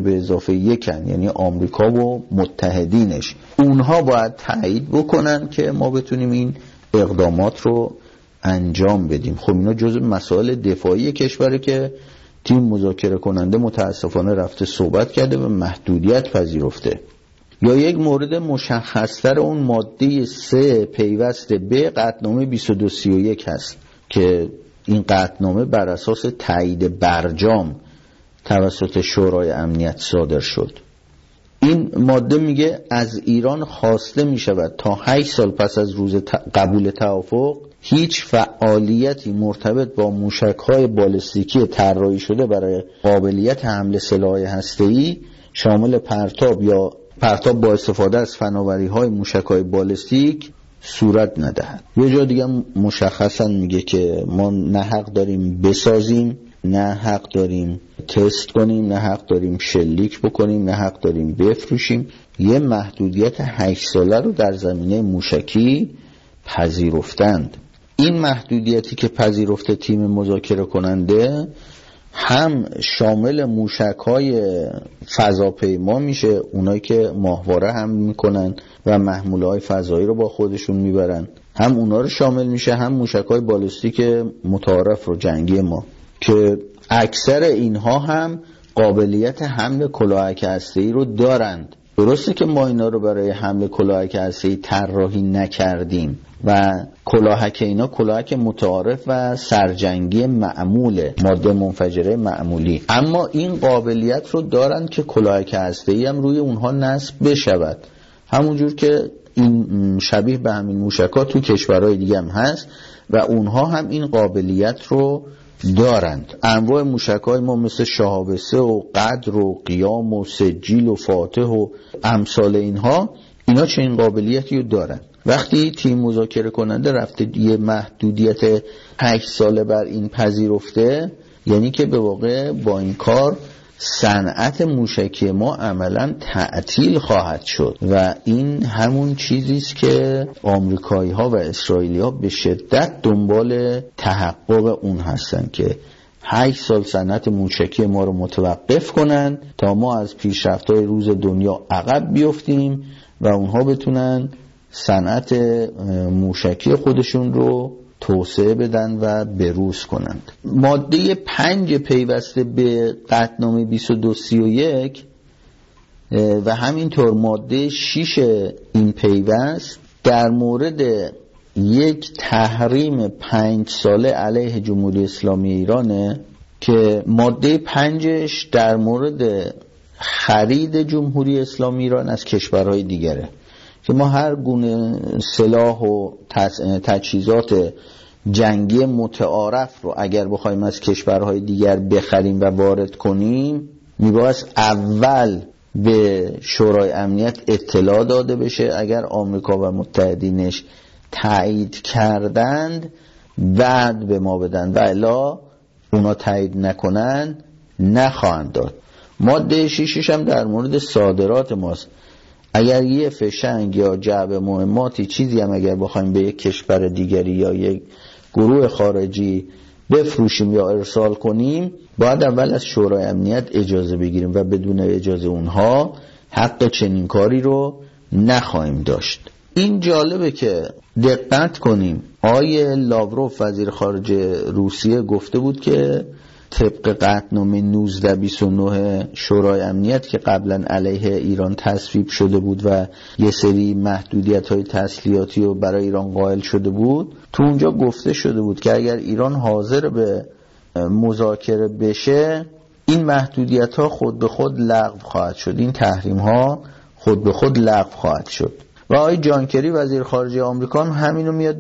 5+1 یعنی آمریکا و متحدینش، اونها باید تایید بکنن که ما بتونیم این اقدامات رو انجام بدیم. خب اینا جزء مسائل دفاعی کشوره که تیم مذاکره کننده متاسفانه رفته صحبت کرده و محدودیت پذیرفته. یا یک مورد مشخصتر اون ماده 3 پیوست به قطعنامه 2231 هست که این قطعنامه بر اساس تایید برجام توسط شورای امنیت صادر شد. این ماده میگه از ایران خواسته میشود تا 8 سال پس از روز قبول توافق هیچ فعالیتی مرتبط با موشک‌های بالستیکی طراحی شده برای قابلیت حمل سلاح هسته‌ای شامل پرتاب با استفاده از فناوری‌های موشک‌های بالستیک صورت ندهد. یه جا دیگه مشخصا میگه که ما نه حق داریم بسازیم، نه حق داریم تست کنیم، نه حق داریم شلیک بکنیم، نه حق داریم بفروشیم. یه محدودیت 8 ساله رو در زمینه موشکی پذیرفتند. این محدودیتی که پذیرفته تیم مذاکره کننده هم شامل موشک‌های فضاپیما میشه، اونایی که ماهواره هم میکنن و محموله‌های فضایی رو با خودشون میبرن، هم اونا رو شامل میشه، هم موشک‌های بالستیک متعارف رو جنگی ما که اکثر اینها هم قابلیت حمل کلاهک هسته‌ای رو دارند. درسته که ما اینا رو برای حمل کلاهک هسته‌ای طراحی نکردیم و کلاهک اینا کلاهک متعارف و سرجنگی معموله، ماده منفجره معمولی، اما این قابلیت رو دارن که کلاهک هسته‌ای هم روی اونها نصب بشود، همونجور که این شبیه به همین موشک‌ها تو کشورهای دیگه هم هست و اونها هم این قابلیت رو دارند. انواع موشک‌های ما مثل شهاب 3 و قدر و قیام و سجیل و فاتح و امثال اینا چنین قابلیتی رو دارند. وقتی تیم مذاکره کننده رفته یه محدودیت 8 ساله بر این پذیرفته، یعنی که به واقع با این کار صنعت موشکی ما عملا تعطیل خواهد شد و این همون چیزیست که آمریکایی‌ها و اسرائیلی‌ها به شدت دنبال تحقق اون هستن که 8 سال صنعت موشکی ما رو متوقف کنن تا ما از پیشرفت‌های روز دنیا عقب بیفتیم و اونها بتونن صنعت موشکی خودشون رو توسعه بدن و بروز کنند. ماده 5 پیوسته به قطعنامه 2231 و همینطور ماده 6 این پیوست در مورد یک تحریم 5 ساله علیه جمهوری اسلامی ایرانه که ماده 5 در مورد خرید جمهوری اسلامی ایران از کشورهای دیگره که ما هر گونه سلاح و تجهیزات جنگی متعارف رو اگر بخوایم از کشورهای دیگر بخریم و وارد کنیم میبایست اول به شورای امنیت اطلاع داده بشه، اگر آمریکا و متحدینش تایید کردند بعد به ما بدن و الا اونا تایید نکنن نخواهند داد. ماده 6 هم در مورد صادرات ماست. اگر یه فشنگ یا جعبه مهماتی چیزی هم اگر بخوایم به یک کشور دیگری یا یک گروه خارجی بفروشیم یا ارسال کنیم باید اول از شورای امنیت اجازه بگیریم و بدون اجازه اونها حق چنین کاری رو نخواهیم داشت. این جالبه که دقت کنیم آقای لاوروف وزیر خارجه روسیه گفته بود که طبق قطعنامه 1929 شورای امنیت که قبلا علیه ایران تصویب شده بود و یه سری محدودیت‌های تسلیحاتی رو برای ایران قائل شده بود، تو اونجا گفته شده بود که اگر ایران حاضر به مذاکره بشه این محدودیت‌ها خود به خود لغو خواهد شد، این تحریم‌ها خود به خود لغو خواهد شد. و آقای جان کری وزیر خارجه آمریکا هم همینو میاد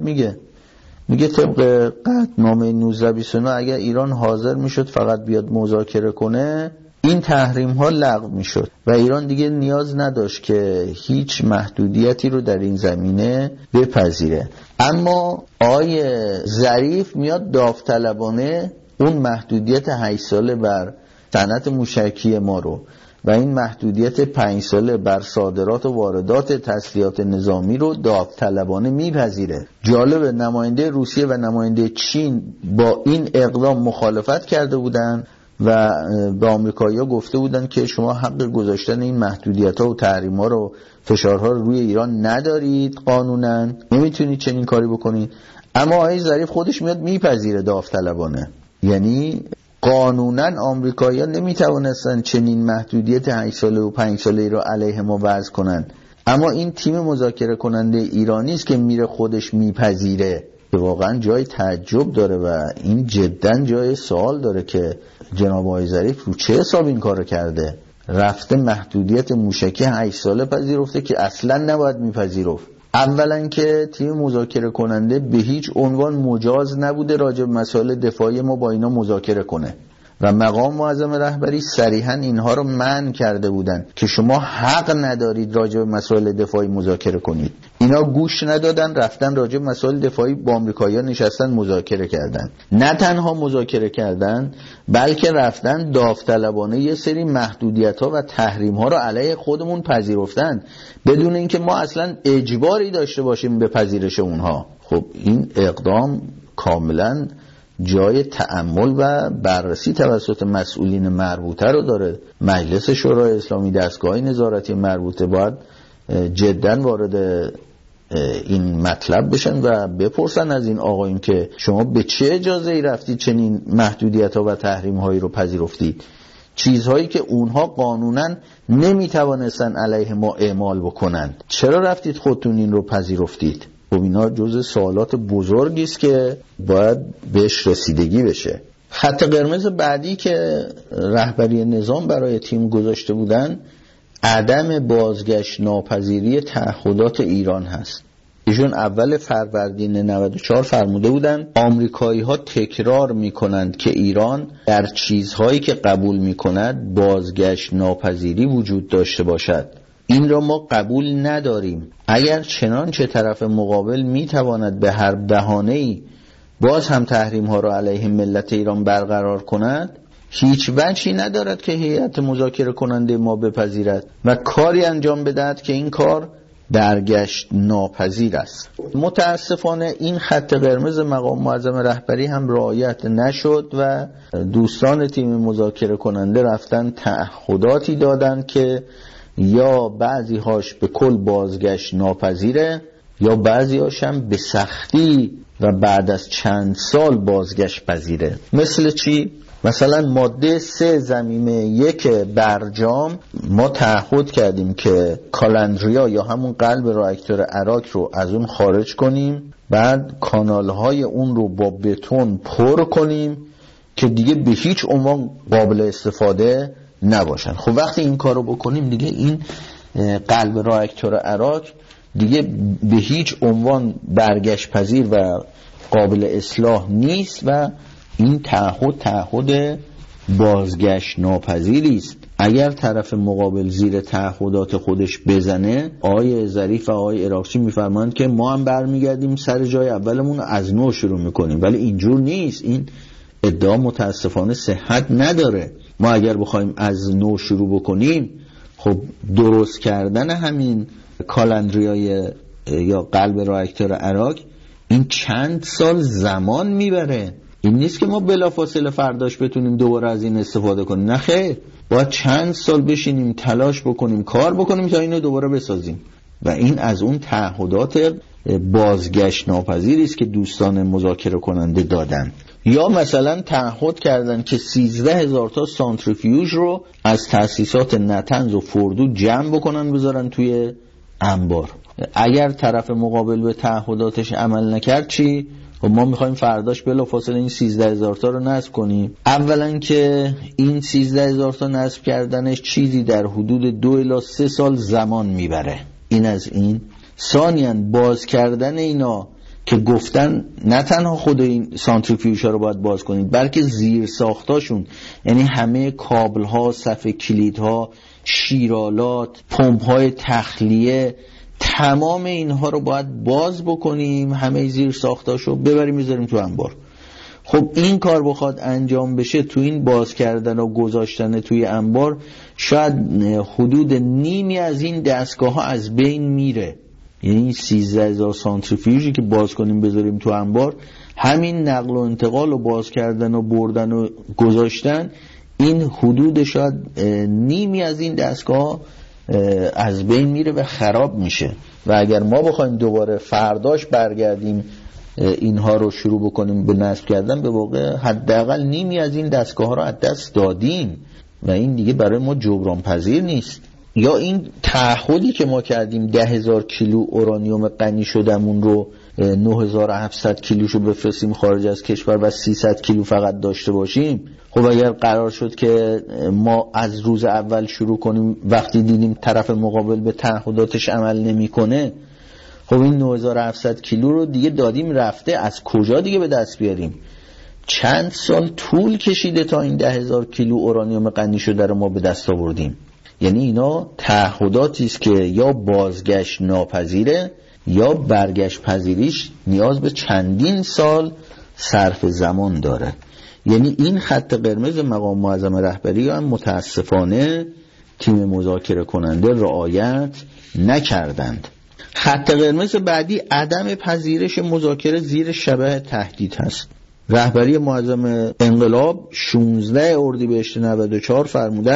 میگه طبق قطعنامه 1929 اگر ایران حاضر میشد فقط بیاد مذاکره کنه این تحریم ها لغو میشد و ایران دیگه نیاز نداشت که هیچ محدودیتی رو در این زمینه بپذیره. اما آقای ظریف میاد داوطلبانه اون محدودیت 8 ساله بر صنعت موشکی ما رو و این محدودیت 5 ساله بر صادرات و واردات تسلیحات نظامی رو داوطلبانه میپذیره. جالب، نماینده روسیه و نماینده چین با این اقدام مخالفت کرده بودن و به آمریکایی‌ها گفته بودن که شما حق گذاشتن این محدودیت‌ها و تحریم‌ها رو فشارها رو روی ایران ندارید، قانوناً نمیتونید چنین کاری بکنید. اما آقای ظریف خودش میاد میپذیره داوطلبانه، یعنی قانونا آمریکایی‌ها نمیتوانستن چنین محدودیت 8 ساله و 5 ساله رو علیه ما وضع کنن، اما این تیم مذاکره کننده ایرانی است که میره خودش میپذیره که واقعا جای تعجب داره و این جدا جای سوال داره که جناب آقای ظریف رو چه حساب این کارو کرده، رفته محدودیت موشکی 8 ساله پذیرفته که اصلا نباید میپذیرفت. اولا که تیم مذاکره کننده به هیچ عنوان مجاز نبوده راجع به مسائل دفاعی ما با اینا مذاکره کنه و مقام معظم رهبری صریحا اینها رو منع کرده بودن که شما حق ندارید راجع به مسائل دفاعی مذاکره کنید. اینا گوش ندادن، رفتن راجع به مسائل دفاعی با آمریکایی‌ها نشستن مذاکره کردن. نه تنها مذاکره کردن بلکه رفتن داوطلبانه یه سری محدودیت‌ها و تحریم‌ها رو علیه خودمون پذیرفتن بدون اینکه ما اصلا اجباری داشته باشیم به پذیرش اونها. خب این اقدام کاملا جای تأمل و بررسی توسط مسئولین مربوطه رو داره. مجلس شورای اسلامی، دستگاه نظارتی مربوطه باید جداً وارد این مطلب بشن و بپرسن از این آقایون که شما به چه اجازه‌ای رفتید چنین محدودیت‌ها و تحریم‌هایی رو پذیرفتید؟ چیزهایی که اونها قانوناً نمیتوانستن علیه ما اعمال بکنند. چرا رفتید خودتون این رو پذیرفتید؟ خب اینا جز سوالات بزرگی است که باید بهش رسیدگی بشه. خط قرمز بعدی که رهبری نظام برای تیم گذاشته بودن عدم بازگشت ناپذیری تعهدات ایران هست. ایشون اول فروردین 94 فرموده بودن آمریکایی ها تکرار میکنند که ایران در چیزهایی که قبول میکند بازگشت ناپذیری وجود داشته باشد. این را ما قبول نداریم. اگر چنانچه طرف مقابل میتواند به هر بهانه‌ای باز هم تحریم ها را علیه ملت ایران برقرار کند، هیچ وجهی ندارد که هیئت مذاکره کننده ما بپذیرد و کاری انجام بدهد که این کار برگشت ناپذیر است. متاسفانه این خط قرمز مقام معظم رهبری هم رعایت نشد و دوستان تیم مذاکره کننده رفتن تعهداتی دادن که یا بعضی هاش به کل بازگشت ناپذیره یا بعضی هاش هم به سختی و بعد از چند سال بازگشت پذیره. مثل چی؟ مثلا ماده 3 ضمیمه 1 برجام ما تعهد کردیم که کالندریا یا همون قلب راکتور عراق رو از اون خارج کنیم، بعد کانالهای اون رو با بتون پر کنیم که دیگه به هیچ عنوان قابل استفاده نباشن. خب وقتی این کار رو بکنیم دیگه این قلب راکتور عراق دیگه به هیچ عنوان برگشت پذیر و قابل اصلاح نیست و این تعهد بازگشت ناپذیری است. اگر طرف مقابل زیر تعهدات خودش بزنه، آقای ظریف و آقای عراقچی میفرمایند که ما هم برمیگردیم سر جای اولمون از نو شروع میکنیم، ولی اینجور نیست. این ادعا متاسفانه صحت نداره. ما اگر بخوایم از نو شروع بکنیم، خب درست کردن همین کالندریای یا قلب راکتور عراق این چند سال زمان میبره. این نیست که ما بلافاصله فرداش بتونیم دوباره از این استفاده کنیم. نه خیر، باید چند سال بشینیم تلاش بکنیم کار بکنیم تا اینو دوباره بسازیم و این از اون تعهدات بازگشت ناپذیری است که دوستان مذاکره کننده دادن. یا مثلا تعهد کردن که 13,000 تا سانتریفیوژ رو از تأسیسات نطنز و فردو جمع بکنن بذارن توی انبار. اگر طرف مقابل به تعهداتش عمل نکرد چی؟ و ما میخوایم فرداش بلافاصله این 13,000 تا رو نصب کنیم. اولا که این 13,000 تا نصب کردنش چیزی در حدود 2 الی 3 سال زمان میبره. این از این. ثانیاً باز کردن اینا که گفتن نه تنها خود این سانتریفیوژ ها رو باید باز کنید، بلکه زیر ساختاشون، یعنی همه کابل ها، صفحه کلیدها، شیرالات، پمپ های تخلیه، تمام اینها رو باید باز بکنیم، همه زیر ساختاشو ببریم میذاریم تو انبار. خب این کار بخواد انجام بشه، تو این باز کردن و گذاشتن توی انبار شاید حدود نیمی از این دستگاه ها از بین میره. یعنی 13,000 سانتریفیوژی که باز کنیم بذاریم تو انبار، همین نقل و انتقال و باز کردن و بردن و گذاشتن، این حدود شاید نیمی از این دستگاه از بین میره و خراب میشه. و اگر ما بخوایم دوباره فرداش برگردیم اینها رو شروع بکنیم به نصب کردن، به واقع حداقل نیمی از این دستگاه ها رو از دست دادیم و این دیگه برای ما جبران پذیر نیست. یا این تعهدی که ما کردیم 10,000 کیلو اورانیوم غنی شدمون رو 9,700 کیلوشو بفرستیم خارج از کشور و 300 کیلو فقط داشته باشیم. خب اگر قرار شد که ما از روز اول شروع کنیم، وقتی دیدیم طرف مقابل به تعهداتش عمل نمیکنه، خب این 9,700 کیلو رو دیگه دادیم رفته، از کجا دیگه به دست بیاریم؟ چند سال طول کشیده تا این 10,000 کیلو اورانیوم غنی شده رو ما به دست آوردیم. یعنی اینا تعهداتی است که یا بازگشت ناپذیره یا برگشت پذیریش نیاز به چندین سال صرف زمان داره. یعنی این خط قرمز مقام معظم رهبری هم متاسفانه تیم مذاکره کننده رعایت نکردند. خط قرمز بعدی عدم پذیرش مذاکره زیر شبح تهدید هست. رهبری معظم انقلاب 16 اردیبهشت 94 فرمودند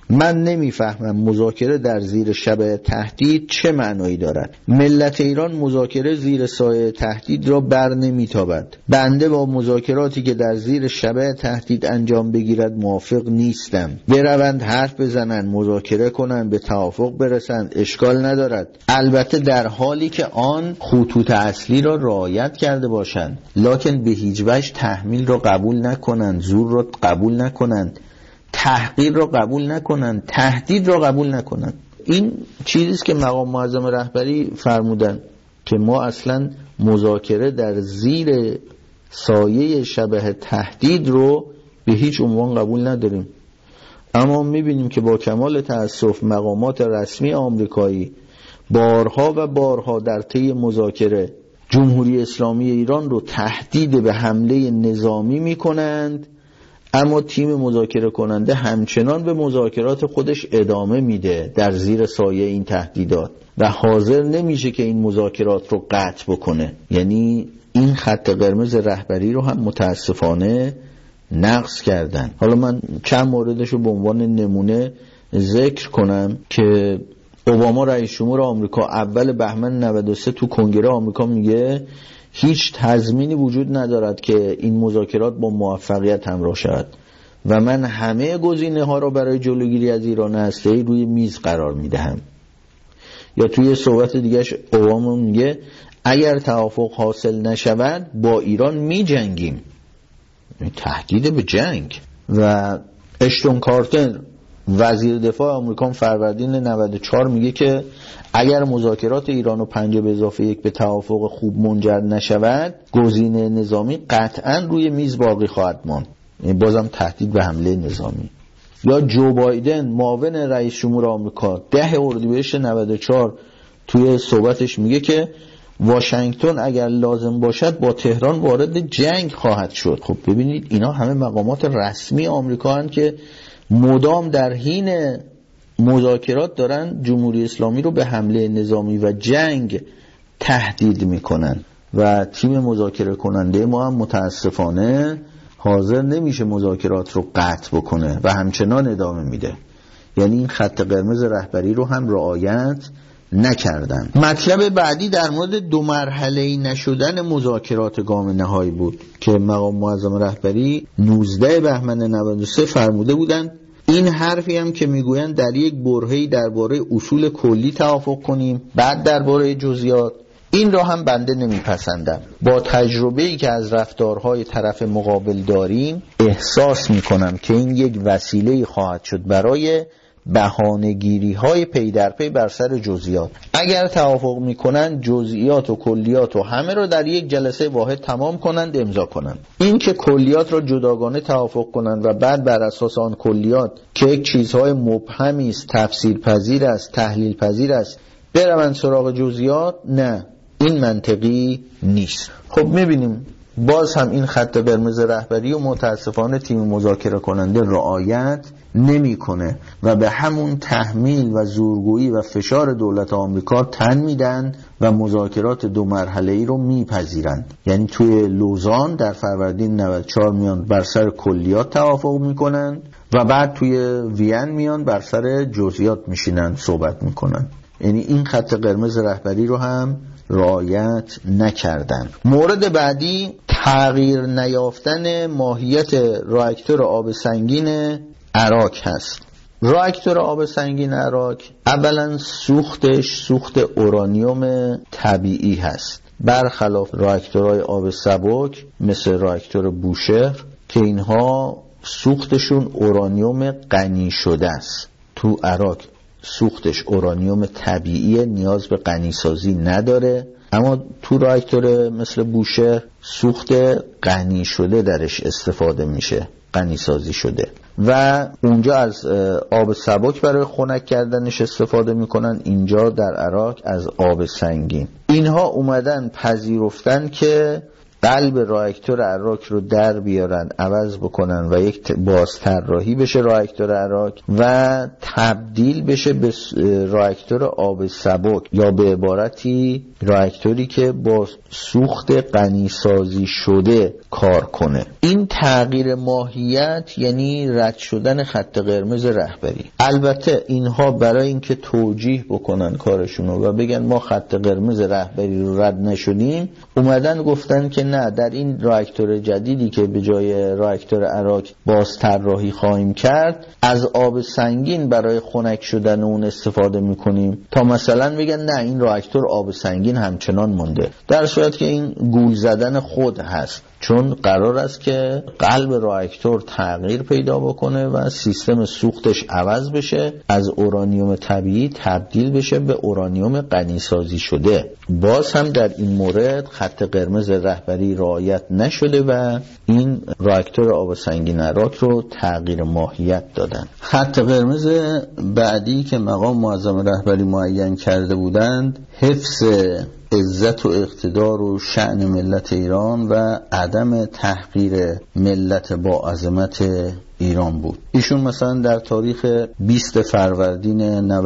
من نمیفهمم مذاکره در زیر شبه تهدید چه معنایی دارد. ملت ایران مذاکره زیر سایه تهدید را بر نمیتابد. بنده با مذاکراتی که در زیر شبه تهدید انجام بگیرد موافق نیستم. بروند حرف بزنند، مذاکره کنند، به توافق برسند، اشکال ندارد، البته در حالی که آن خطوط اصلی را رعایت کرده باشند، لکن به هیچ وجه تحمیل را قبول نکنند، زور را قبول نکنند، تحقیر را قبول نکنند، تهدید را قبول نکنند. این چیزیست که مقام معظم رهبری فرمودن که ما اصلا مذاکره در زیر سایه شبه تهدید رو به هیچ عنوان قبول نداریم. اما میبینیم که با کمال تأسف مقامات رسمی آمریکایی بارها و بارها در طی مذاکره جمهوری اسلامی ایران رو تهدید به حمله نظامی میکنند، اما تیم مذاکره کننده همچنان به مذاکرات خودش ادامه میده در زیر سایه این تهدیدات و حاضر نمیشه که این مذاکرات رو قطع بکنه. یعنی این خط قرمز رهبری رو هم متاسفانه نقض کردن. حالا من چند موردش رو به عنوان نمونه ذکر کنم که اوباما رئیس جمهور آمریکا اول بهمن 93 تو کنگره آمریکا میگه هیچ تضمینی وجود ندارد که این مذاکرات با موفقیت همراه شود و من همه گزینه‌ها را برای جلوگیری از ایران هسته‌ای روی میز قرار میدهم. یا توی صحبت دیگهش اوباما میگه اگر توافق حاصل نشود با ایران میجنگیم، تهدید به جنگ. و اشتون کارتر وزیر دفاع آمریکا فروردین 94 میگه که اگر مذاکرات ایران و 5+1 به توافق خوب منجر نشود، گزینه نظامی قطعا روی میز باقی خواهد ماند. بازم تهدید به حمله نظامی. یا جو بایدن معاون رئیس جمهور آمریکا 10 اردیبهشت 94 توی صحبتش میگه که واشنگتن اگر لازم باشد با تهران وارد جنگ خواهد شد. خب ببینید اینا همه مقامات رسمی آمریکا هستند که مدام در حین مذاکرات دارن جمهوری اسلامی رو به حمله نظامی و جنگ تهدید میکنن و تیم مذاکره کننده ما هم متاسفانه حاضر نمیشه مذاکرات رو قطع بکنه و همچنان ادامه میده. یعنی این خط قرمز رهبری رو هم رعایت نکردن. مطلب بعدی در مورد 2 مرحله‌ای نشدن مذاکرات گام نهایی بود که مقام معظم رهبری 19 بهمن 93 فرموده بودند این حرفی هم که میگویند در یک برهه‌ای درباره اصول کلی توافق کنیم بعد درباره جزئیات، این را هم بنده نمیپسندم. با تجربه‌ای که از رفتارهای طرف مقابل داریم احساس میکنم که این یک وسیله خواهد شد برای بهانه‌گیری‌های پی در پی بر سر جزئیات. اگر توافق میکنند جزئیات و کلیات و همه را در یک جلسه واحد تمام کنند، امضا کنند. این که کلیات را جداگانه توافق کنند و بعد بر اساس آن کلیات که یک چیزهای مبهمی است، تفسیر پذیر است، تحلیل پذیر است، بروند سراغ جزئیات، نه، این منطقی نیست. خب میبینیم باز هم این خط قرمز رهبری و متاسفانه تیم مذاکره کننده رعایت نمیکنه و به همون تحمیل و زورگویی و فشار دولت آمریکا تن میدن و مذاکرات 2 مرحله‌ای رو میپذیرند. یعنی توی لوزان در فروردین 94 میان بر سر کلیات توافق میکنن و بعد توی وین میان بر سر جزئیات میشینن صحبت میکنن. یعنی این خط قرمز رهبری رو هم رعایت نکردن. مورد بعدی تغییر نیافتن ماهیت راکتور آب سنگین عراق هست. راکتور آب سنگین عراق اولا سوختش سوخت اورانیوم طبیعی هست، برخلاف راکتورهای آب سبک مثل راکتور بوشهر که اینها سوختشون اورانیوم غنی شده است. تو عراق سوختش اورانیوم طبیعی، نیاز به غنیسازی نداره، اما تو راکتور مثل بوشهر سوخت غنی شده درش استفاده میشه، غنیسازی شده و اونجا از آب سبک برای خنک کردنش استفاده میکنن، اینجا در عراق از آب سنگین. اینها اومدن پذیرفتن که قلب راکتور عراق رو در بیارن، عوض بکنن و یک بازطراحی بشه راکتور عراق و تبدیل بشه به راکتور آب سبک، یا به عبارتی راکتوری که با سوخت غنیسازی شده کار کنه. این تغییر ماهیت یعنی رد شدن خط قرمز رهبری. البته اینها برای اینکه توجیه بکنن کارشونو و بگن ما خط قرمز رهبری رو رد نشدیم، اومدن گفتن که نه، در این راکتور جدیدی که به جای راکتور عراق باز طراحی خواهیم کرد، از آب سنگین برای خنک شدن اون استفاده میکنیم، تا مثلا بگن نه این راکتور آب سنگین همچنان مونده، در صورت که این گول زدن خود هست، چون قرار است که قلب راکتور تغییر پیدا بکنه و سیستم سوختش عوض بشه، از اورانیوم طبیعی تبدیل بشه به اورانیوم غنیسازی شده. باز هم در این مورد خط قرمز رهبری رعایت نشده و این راکتور آب سنگین عراق رو تغییر ماهیت دادن. خط قرمز بعدی که مقام معظم رهبری معین کرده بودند، حفظ عزت و اقتدار و شأن ملت ایران و عدم تحقیر ملت با عظمت ایران بود. ایشون مثلا در تاریخ 20 فروردین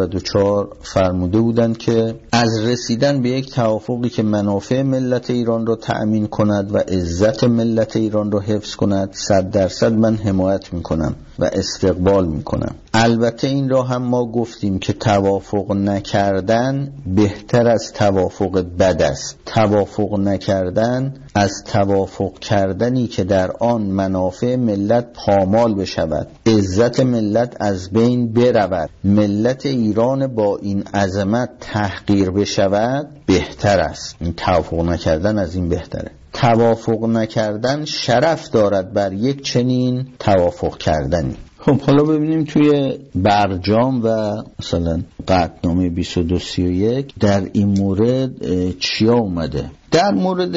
94 فرموده بودند که از رسیدن به یک توافقی که منافع ملت ایران را تأمین کند و عزت ملت ایران را حفظ کند 100% من حمایت میکنم و استقبال میکنم. البته این را هم ما گفتیم که توافق نکردن بهتر از توافق بد است. توافق نکردن از توافق کردنی که در آن منافع ملت پامال بشود، عزت ملت از بین برود، ملت ایران با این عظمت تحقیر بشود بهتر است. این توافق نکردن از این بهتره. توافق نکردن شرف دارد بر یک چنین توافق کردنی. خب حالا ببینیم توی برجام و مثلا قطعنامه 2231 در این مورد چیا اومده. در مورد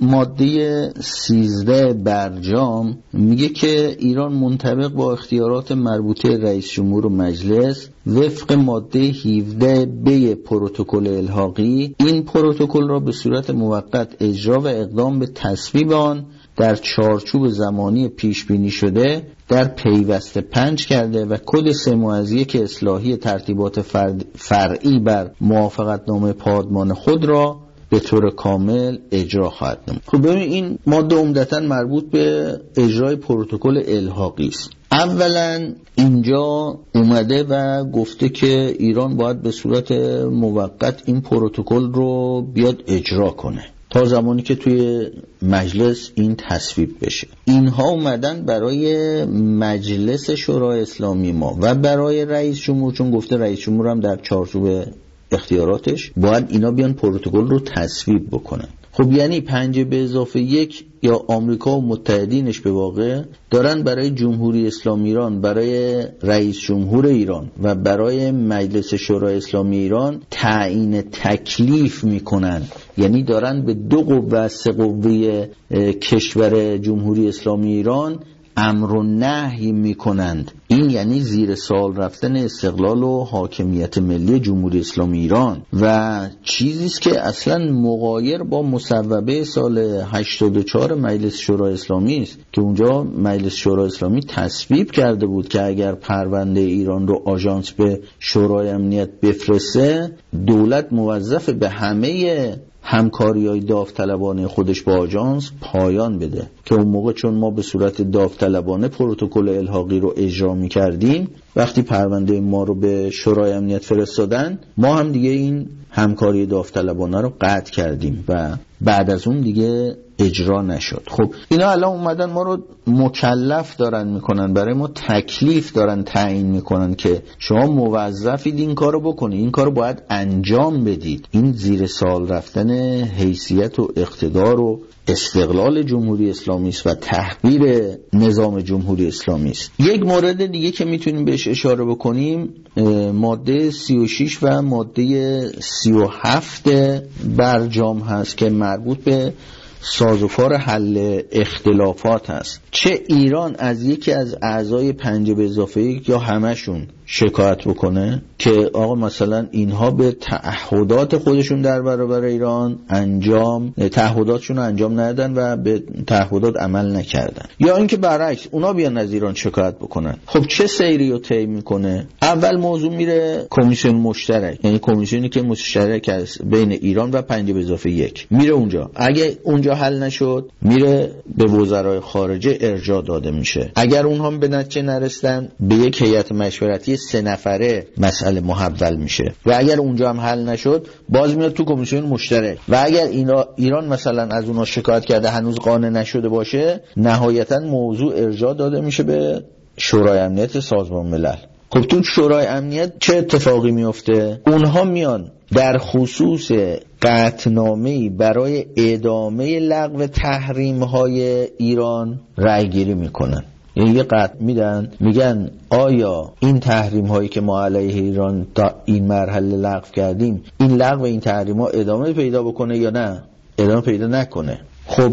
ماده 13 برجام میگه که ایران منطبق با اختیارات مربوطه رئیس جمهور و مجلس وفق ماده 17 ب پروتکل الحاقی این پروتکل را به صورت موقت اجرا و اقدام به تصویب آن در چارچوب زمانی پیش بینی شده در پیوسته 5 کرده و کد 3/1 اصلاحی ترتیبات فرعی بر موافقتنامه پادمان خود را به طور کامل اجرا خواهد نمود. خب ببین این ماده عمدتاً مربوط به اجرای پروتکل الحاقی است. اولا اینجا اومده و گفته که ایران باید به صورت موقت این پروتکل رو بیاد اجرا کنه تا زمانی که توی مجلس این تصویب بشه. اینها اومدن برای مجلس شورای اسلامی ما و برای رئیس جمهور، چون گفته رئیس جمهور هم در چارچوب اختیاراتش باید اینا بیان پروتکل رو تصویب بکنن. خب یعنی 5+1 یا آمریکا و متحدینش به واقع دارن برای جمهوری اسلامی ایران، برای رئیس جمهور ایران و برای مجلس شورای اسلامی ایران تعیین تکلیف میکنن. یعنی دارن به 2 قوه از 3 قوه کشور جمهوری اسلامی ایران امر و نهی میکنند. این یعنی زیر سوال رفتن استقلال و حاکمیت ملی جمهوری اسلامی ایران و چیزی است که اصلا مغایر با مصوبه سال 84 مجلس شورای اسلامی است که اونجا مجلس شورای اسلامی تصویب کرده بود که اگر پرونده ایران رو آژانس به شورای امنیت بفرسته، دولت موظف به همه همکاری‌های داوطلبانه خودش با آژانس پایان بده، که اون موقع چون ما به صورت داوطلبانه پروتکل الحاقی رو اجرا می‌کردیم، وقتی پرونده ما رو به شورای امنیت فرستادن ما هم دیگه این همکاری داوطلبانه رو قطع کردیم و بعد از اون دیگه اجرا نشد. خب اینا الان اومدن ما رو مکلف دارن میکنن، برای ما تکلیف دارن تعیین میکنن که شما موظفید این کارو بکنید، این کارو باید انجام بدید. این زیر سوال رفتن حیثیت و اقتدار و استقلال جمهوری اسلامی است و تحقیر نظام جمهوری اسلامی است. یک مورد دیگه که میتونیم بهش اشاره بکنیم ماده 36 و ماده 37 برجام هست که مربوط به سازوکار حل اختلافات هست. چه ایران از یکی از اعضای 5+1 یا همشون شکایت بکنه که آقا مثلا اینها به تعهدات خودشون در برابر ایران تعهداتشون رو انجام ندادن و به تعهدات عمل نکردن، یا اینکه برعکس اونا بیان از ایران شکایت بکنن. خب چه سیری رو طی میکنه؟ اول موضوع میره کمیسیون مشترک، یعنی کمیسیونی که مشترک است بین ایران و 5+1 میره اونجا. اگه اونجا حل نشد میره به وزرای خارجه ارجاع داده میشه. اگر اونها به نتیجه نرسیدن به یک هیئت مشورتی 3 نفره مسئله محول میشه و اگر اونجا هم حل نشد باز میاد تو کمیسیون مشترک و اگر ایران مثلا از اونها شکایت کرده هنوز قانع نشده باشه نهایتا موضوع ارجاع داده میشه به شورای امنیت سازمان ملل. خب تو شورای امنیت چه اتفاقی میفته؟ اونها میان در خصوص قطعنامه‌ای برای ادامه لغو تحریم‌های ایران رأی گیری میکنن. یعنی یه قطع میدن، میگن آیا این تحریم هایی که ما علیه ایران تا این مرحله لغو کردیم، این لغو این تحریم ها ادامه پیدا بکنه یا نه ادامه پیدا نکنه. خب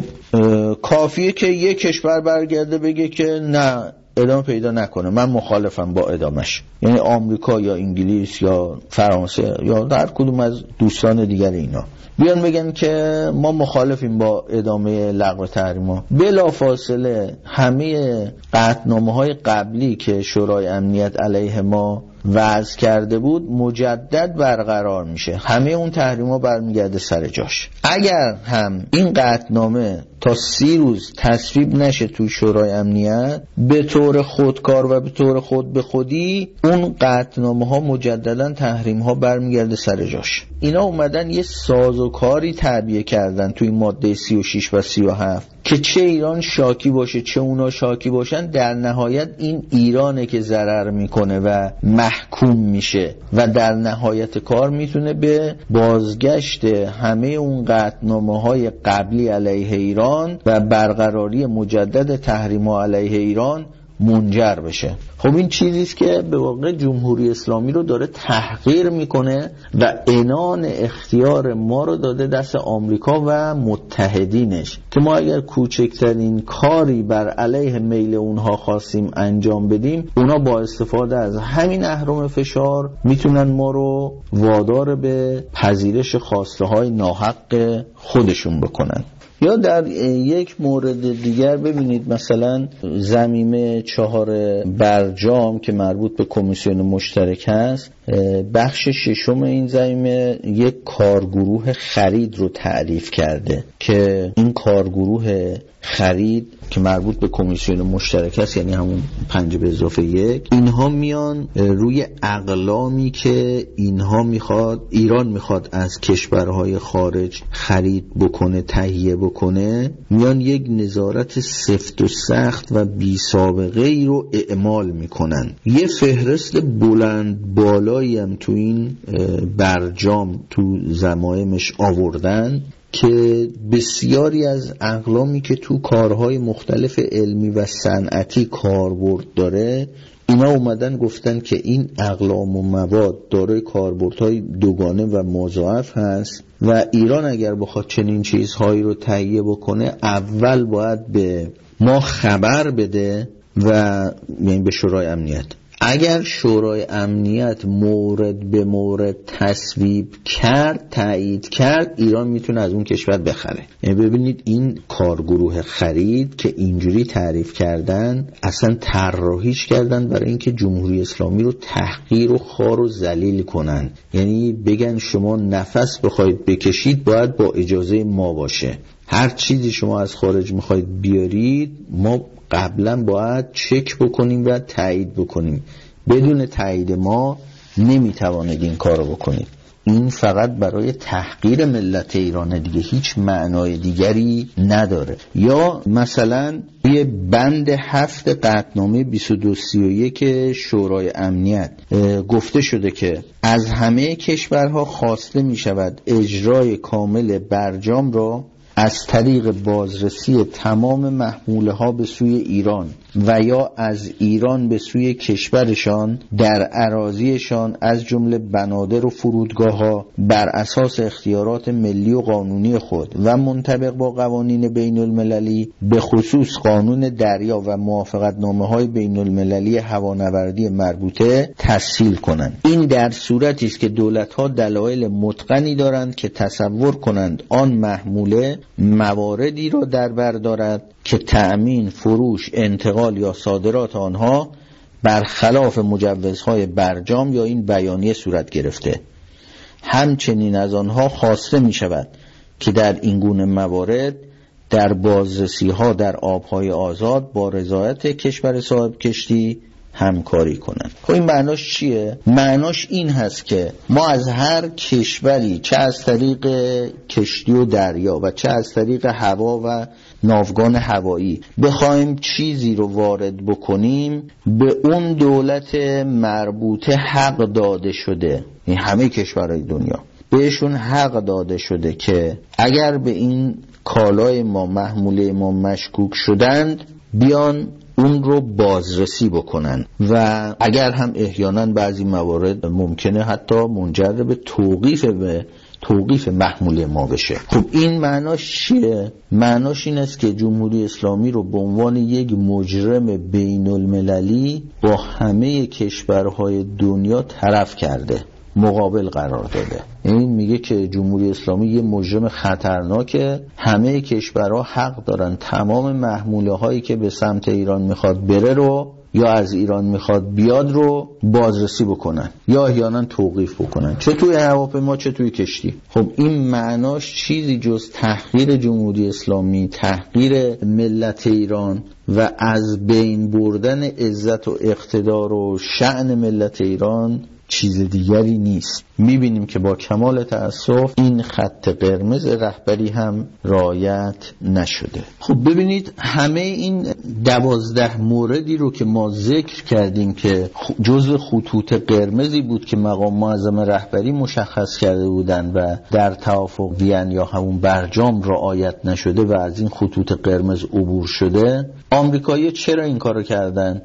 کافیه که یک کشور برگرده بگه که نه ادامه پیدا نکنه، من مخالفم با ادامش، یعنی آمریکا یا انگلیس یا فرانسه یا در کدوم از دوستان دیگر اینا بیان بگن که ما مخالفیم با ادامه لغو تحریم‌ها، بلافاصله همه قطعنامه‌های قبلی که شورای امنیت علیه ما وضع کرده بود مجدد برقرار میشه، همه اون تحریم‌ها برمیگرده سر جاش. اگر هم این قطعنامه تا 30 روز تصویب نشه تو شورای امنیت، به طور خودکار و به طور خود به خودی اون قطعنامه‌ها مجددا تحریم‌ها برمیگرده سر جاش. اینا اومدن یه سازوکاری تعبیه کردن توی ماده 36 و 37 که چه ایران شاکی باشه چه اونا شاکی باشن، در نهایت این ایرانه که ضرر میکنه و محکوم میشه و در نهایت کار میتونه به بازگشت همه اون قطعنامه‌های قبلی علیه ایران و برقراری مجدد تحریم‌ها علیه ایران منجر بشه. خب این چیزیست که به واقع جمهوری اسلامی رو داره تحقیر میکنه و عنان اختیار ما رو داده دست آمریکا و متحدینش که ما اگر کوچکترین کاری بر علیه میل اونها خواستیم انجام بدیم، اونا با استفاده از همین اهرم فشار میتونن ما رو وادار به پذیرش خواسته های ناحق خودشون بکنن. یا در یک مورد دیگر ببینید مثلا ضمیمه 4 برجام که مربوط به کمیسیون مشترک است، بخش 6 این ضمیمه یک کارگروه خرید رو تعریف کرده که این کارگروه خرید که مربوط به کمیسیون مشترک است، یعنی همون 5+1، اینها میان روی اقلامی که ایران میخواد از کشورهای خارج خرید بکنه، تهیه بکنه، میان یک نظارت سفت و سخت و بی سابقه ای رو اعمال میکنن. یه فهرست بلند بالایی هم تو این برجام تو ضمایمش آوردن که بسیاری از اقلامی که تو کارهای مختلف علمی و صنعتی کاربرد داره، اینا اومدن گفتن که این اقلام و مواد دارای کاربردهای دوگانه و مضاعف هست و ایران اگر بخواد چنین چیزهایی رو تهیه بکنه اول باید به ما خبر بده و یعنی به شورای امنیت. اگر شورای امنیت مورد به مورد تصویب کرد، تایید کرد، ایران میتونه از اون کشور بخره. یعنی ببینید این کارگروه خرید که اینجوری تعریف کردن اصلا طراحیش کردن برای اینکه جمهوری اسلامی رو تحقیر و خوار و ذلیل کنن. یعنی بگن شما نفس بخواید بکشید باید با اجازه ما باشه، هر چیزی شما از خارج میخواید بیارید ما قبلا باید چک بکنیم و تایید بکنیم، بدون تایید ما نمیتوانید این کارو بکنید. این فقط برای تحقیر ملت ایران دیگه، هیچ معنای دیگری نداره. یا مثلا یه بند 7 قطعنامه 2231 شورای امنیت گفته شده که از همه کشورها خواسته می شود اجرای کامل برجام را از طریق بازرسی تمام محموله ها به سوی ایران و یا از ایران به سوی کشورشان در اراضیشان از جمله بنادر و فرودگاه ها بر اساس اختیارات ملی و قانونی خود و منطبق با قوانین بین المللی به خصوص قانون دریا و موافقتنامه های بین المللی هوانوردی مربوطه تسهیل کنند. این در صورتی است که دولت ها دلایل متقنی دارند که تصور کنند آن محموله مواردی را در بر دارد که تأمین، فروش، انتقال یا صادرات آنها برخلاف مجوزهای برجام یا این بیانیه صورت گرفته. همچنین از آنها خواسته می شود که در این گونه موارد در بازرسی ها در آبهای آزاد با رضایت کشور صاحب کشتی همکاری کنند. خب این معناش چیه؟ معناش این هست که ما از هر کشوری چه از طریق کشتی و دریا و چه از طریق هوا و ناوگان هوایی بخوایم چیزی رو وارد بکنیم، به اون دولت مربوطه حق داده شده، این همه کشورهای دنیا بهشون حق داده شده که اگر به این کالای ما محموله ما مشکوک شدند بیان اون رو بازرسی بکنن و اگر هم احیانا بعضی موارد ممکنه حتی منجر به توقیف محموله ما بشه. خب این معناش چیه؟ معناش این است که جمهوری اسلامی رو به عنوان یک مجرم بین المللی با همه کشورهای دنیا طرف کرده، مقابل قرار داده. این میگه که جمهوری اسلامی یه مجرم خطرناکه، همه کشورها حق دارن تمام محموله هایی که به سمت ایران میخواد بره رو یا از ایران میخواد بیاد رو بازرسی بکنن یا احیانا توقیف بکنن، چه توی هواپیما چه توی کشتی. خب این معناش چیزی جز تحقیر جمهوری اسلامی، تحقیر ملت ایران و از بین بردن عزت و اقتدار و شأن ملت ایران چیز دیگری نیست. میبینیم که با کمال تأسف این خط قرمز رهبری هم رعایت نشده. خب ببینید همه این 12 موردی رو که ما ذکر کردیم که جزء خطوط قرمزی بود که مقام معظم رهبری مشخص کرده بودن و در توافق وین یا همون برجام رعایت نشده و از این خطوط قرمز عبور شده، آمریکایی‌ها چرا این کارو کردن؟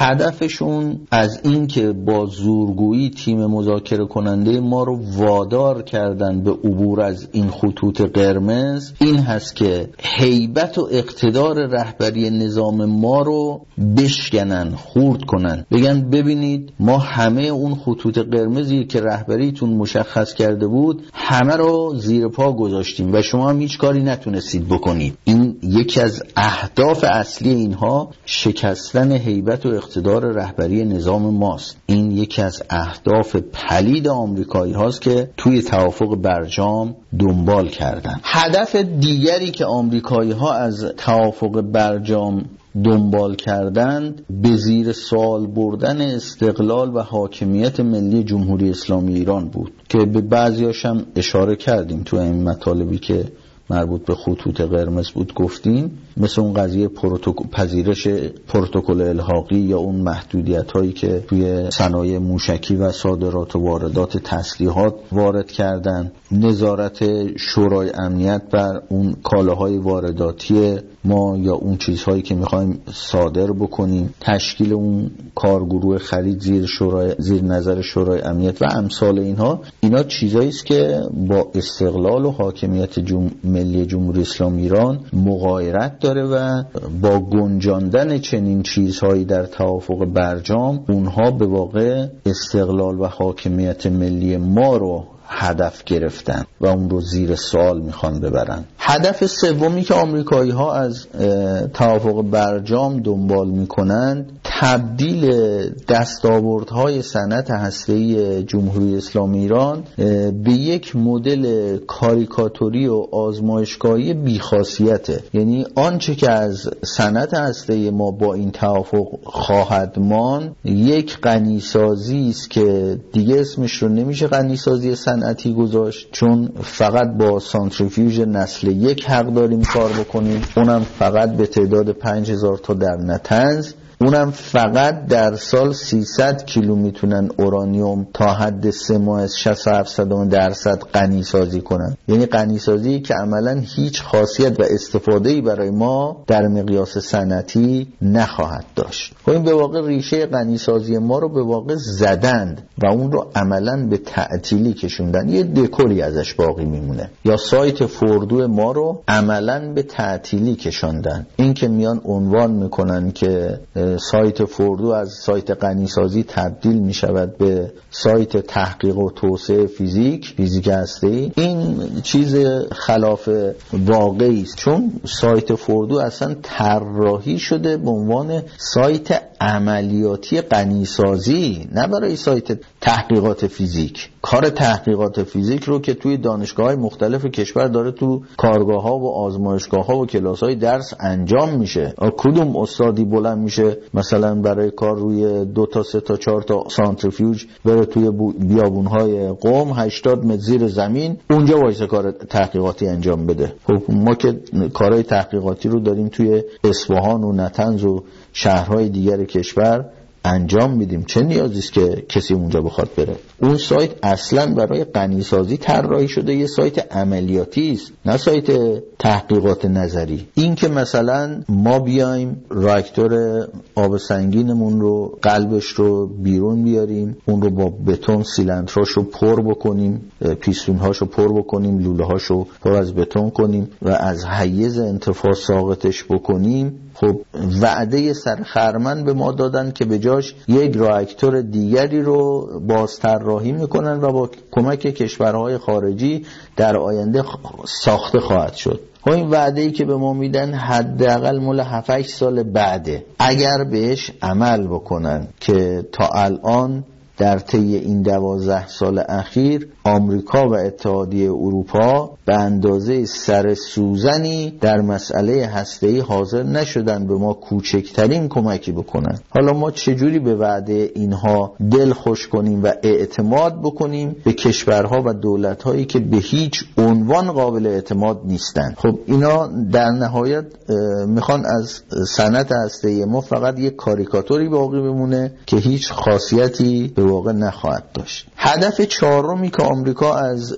هدفشون از این که با زورگویی تیم مذاکره کننده ما رو وادار کردن به عبور از این خطوط قرمز این هست که هیبت و اقتدار رهبری نظام ما رو بشکنن، خورد کنن، بگن ببینید ما همه اون خطوط قرمزی که رهبریتون مشخص کرده بود همه رو زیر پا گذاشتیم و شما هم هیچ کاری نتونستید بکنید. این یکی از اهداف اصلی اینها شکستن هیبت و اقتدار رهبری نظام ماست. این یکی از اهداف پلید آمریکایی هاست که توی توافق برجام دنبال کردن. هدف دیگری که آمریکایی ها از توافق برجام دنبال کردند به زیر سوال بردن استقلال و حاکمیت ملی جمهوری اسلامی ایران بود که به بعضیاش هم اشاره کردیم تو این مطالبی که مربوط به خطوط قرمز بود گفتیم، مثل اون قضیه پذیرش پروتکل الحاقی یا اون محدودیت هایی که توی صنایع موشکی و صادرات و واردات تسلیحات وارد کردن، نظارت شورای امنیت بر اون کالاهای وارداتی ما یا اون چیزهایی که میخوایم صادر بکنیم، تشکیل اون کارگروه خرید زیر نظر شورای امنیت و امثال اینا چیزایی است که با استقلال و حاکمیت ملی جمهوری اسلامی ایران مغایرت داره و با گنجاندن چنین چیزهایی در توافق برجام اونها به واقع استقلال و حاکمیت ملی ما رو هدف گرفتن و اون رو زیر سوال میخوان ببرن. هدف سومی که آمریکایی ها از توافق برجام دنبال میکنند تبدیل دستاوردهای صنعت هسته‌ای جمهوری اسلامی ایران به یک مدل کاریکاتوری و آزمایشگاهی بیخاصیته. یعنی آنچه که از صنعت هسته‌ای ما با این توافق خواهد ماند یک غنیسازی است که دیگه اسمش رو نمیشه غنیسازی صنعتی گذاشت، چون فقط با سانتریفیوژ نسل یک حق داریم کار بکنیم، اونم فقط به تعداد 5000 تا در نطنز اونم فقط در سال 300 کیلو میتونن اورانیوم تا حد 3 ماه 67% غنی سازی کنن. یعنی غنی سازی که عملا هیچ خاصیت و استفاده‌ای برای ما در مقیاس صنعتی نخواهد داشت. خب این به واقع ریشه غنی سازی ما رو به واقع زدند و اون رو عملا به تعطیلی کشوندن. یه دکوری ازش باقی میمونه. یا سایت فوردو ما رو عملا به تعطیلی کشوندن. این که میان عنوان میکنن که سایت فوردو از سایت غنی سازی تبدیل میشود به سایت تحقیق و توسعه فیزیک هسته‌ای، این چیز خلاف واقعی است. چون سایت فوردو اصلا طراحی شده به عنوان سایت عملیاتی غنی سازی، نه برای سایت تحقیقات فیزیک. کار تحقیقات فیزیک رو که توی دانشگاه‌های مختلف کشور داره تو کارگاه‌ها و آزمایشگاه‌ها و کلاس‌های درس انجام میشه. کدوم استادی بلند میشه مثلا برای کار روی 2 تا 3 تا 4 تا سانتریفیوژ بره توی بیابون‌های قم 80 متر زیر زمین اونجا وایسه کار تحقیقاتی انجام بده؟ خب ما که کارهای تحقیقاتی رو داریم توی اصفهان و نطنز و شهرهای دیگر کشور انجام میدیم. چه نیازی است که کسی اونجا بخواد بره؟ اون سایت اصلا برای غنی سازی طراحی شده، یه سایت عملیاتی است، نه سایت تحقیقات نظری. این که مثلا ما بیایم راکتور آب سنگینمون رو قلبش رو بیرون بیاریم، اون رو با بتون سیلندراشو پر بکنیم، پیستونهاشو پر بکنیم، لوله‌هاشو پر از بتون کنیم و از حیز انتفاع ساقطش بکنیم، خب وعده سرخرمن به ما دادن که به جاش یک راکتور دیگری رو بازطراحی میکنن و با کمک کشورهای خارجی در آینده ساخته خواهد شد. این وعده‌ای که به ما میدن حداقل مال 7-8 سال بعده. اگر بهش عمل بکنن که تا الان در طی این 12 سال اخیر آمریکا و اتحادیه اروپا به اندازه سر سوزنی در مسئله هسته‌ای حاضر نشدن به ما کوچکترین کمکی بکنن. حالا ما چجوری به وعده اینها دل خوش کنیم و اعتماد بکنیم به کشورها و دولت‌هایی که به هیچ عنوان قابل اعتماد نیستن؟ خب اینا در نهایت میخوان از صنعت هسته‌ای ما فقط یک کاریکاتوری باقی بمونه که هیچ خاصیتی به واقع نخواهد داشت. هدف چهارمی که آمریکا از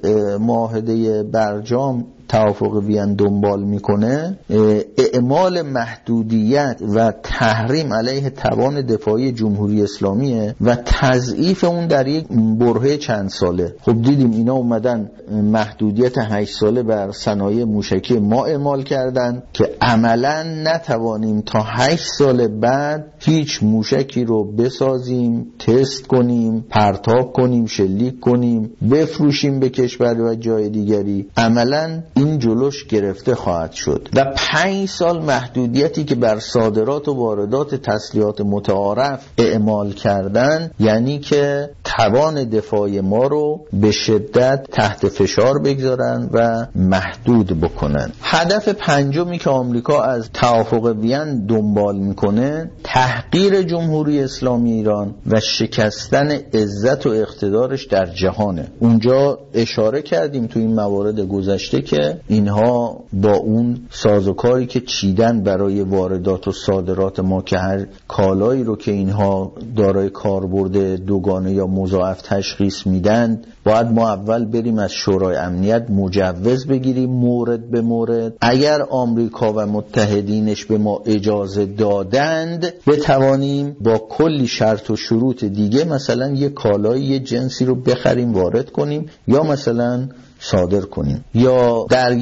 معاهده برجام توافق وین دنبال میکنه اعمال محدودیت و تحریم علیه توان دفاعی جمهوری اسلامیه و تضعیف اون در یک برهه چند ساله. خب دیدیم اینا اومدن محدودیت 8 ساله بر صنایع موشکی ما اعمال کردن که عملا نتوانیم تا 8 سال بعد هیچ موشکی رو بسازیم، تست کنیم، پرتاب کنیم، شلیک کنیم، بفروشیم به کشور و جای دیگری. عملا این جلوش گرفته خواهد شد و 5 سال محدودیتی که بر صادرات و واردات تسلیحات متعارف اعمال کردن، یعنی که توان دفاعی ما رو به شدت تحت فشار بگذارن و محدود بکنن. هدف پنجمی که آمریکا از توافق وین دنبال میکنه تحقیر جمهوری اسلامی ایران و شکستن عزت و اقتدارش در جهانه. اونجا اشاره کردیم تو این موارد گذشته که اینها با اون سازوکاری که چیدن برای واردات و صادرات ما که هر کالایی رو که اینها دارای کاربرد دوگانه یا مضاعف تشخیص میدن باید ما اول بریم از شورای امنیت مجوز بگیریم مورد به مورد. اگر آمریکا و متحدینش به ما اجازه دادند بتوانیم با کلی شرط و شروط دیگه مثلا یه کالایی یه جنسی رو بخریم وارد کنیم یا مثلا صادر کنیم. یا در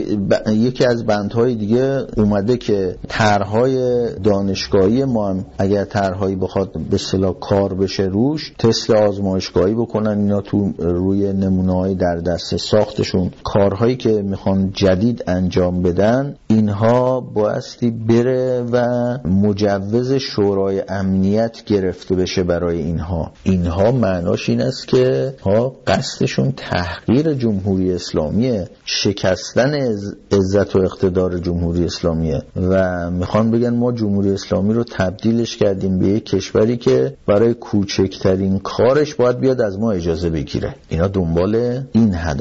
یکی از بندهای دیگه اومده که طرحهای دانشگاهی ما هم اگر طرحهایی بخواد به اصطلاح کار بشه روش تست آزمایشگاهی بکنن، اینا تو روی نمونه‌های در دست ساختشون کارهایی که میخوان جدید انجام بدن اینها بایستی بره و مجوز شورای امنیت گرفته بشه برای اینها معناش این است که قصدشون تحقیر جمهوری اسلامیه، شکستن عزت و اقتدار جمهوری اسلامیه و میخوان بگن ما جمهوری اسلامی رو تبدیلش کردیم به یک کشوری که برای کوچکترین کارش باید بیاد از ما اجازه بگیره. اینا دنبال این هدفن.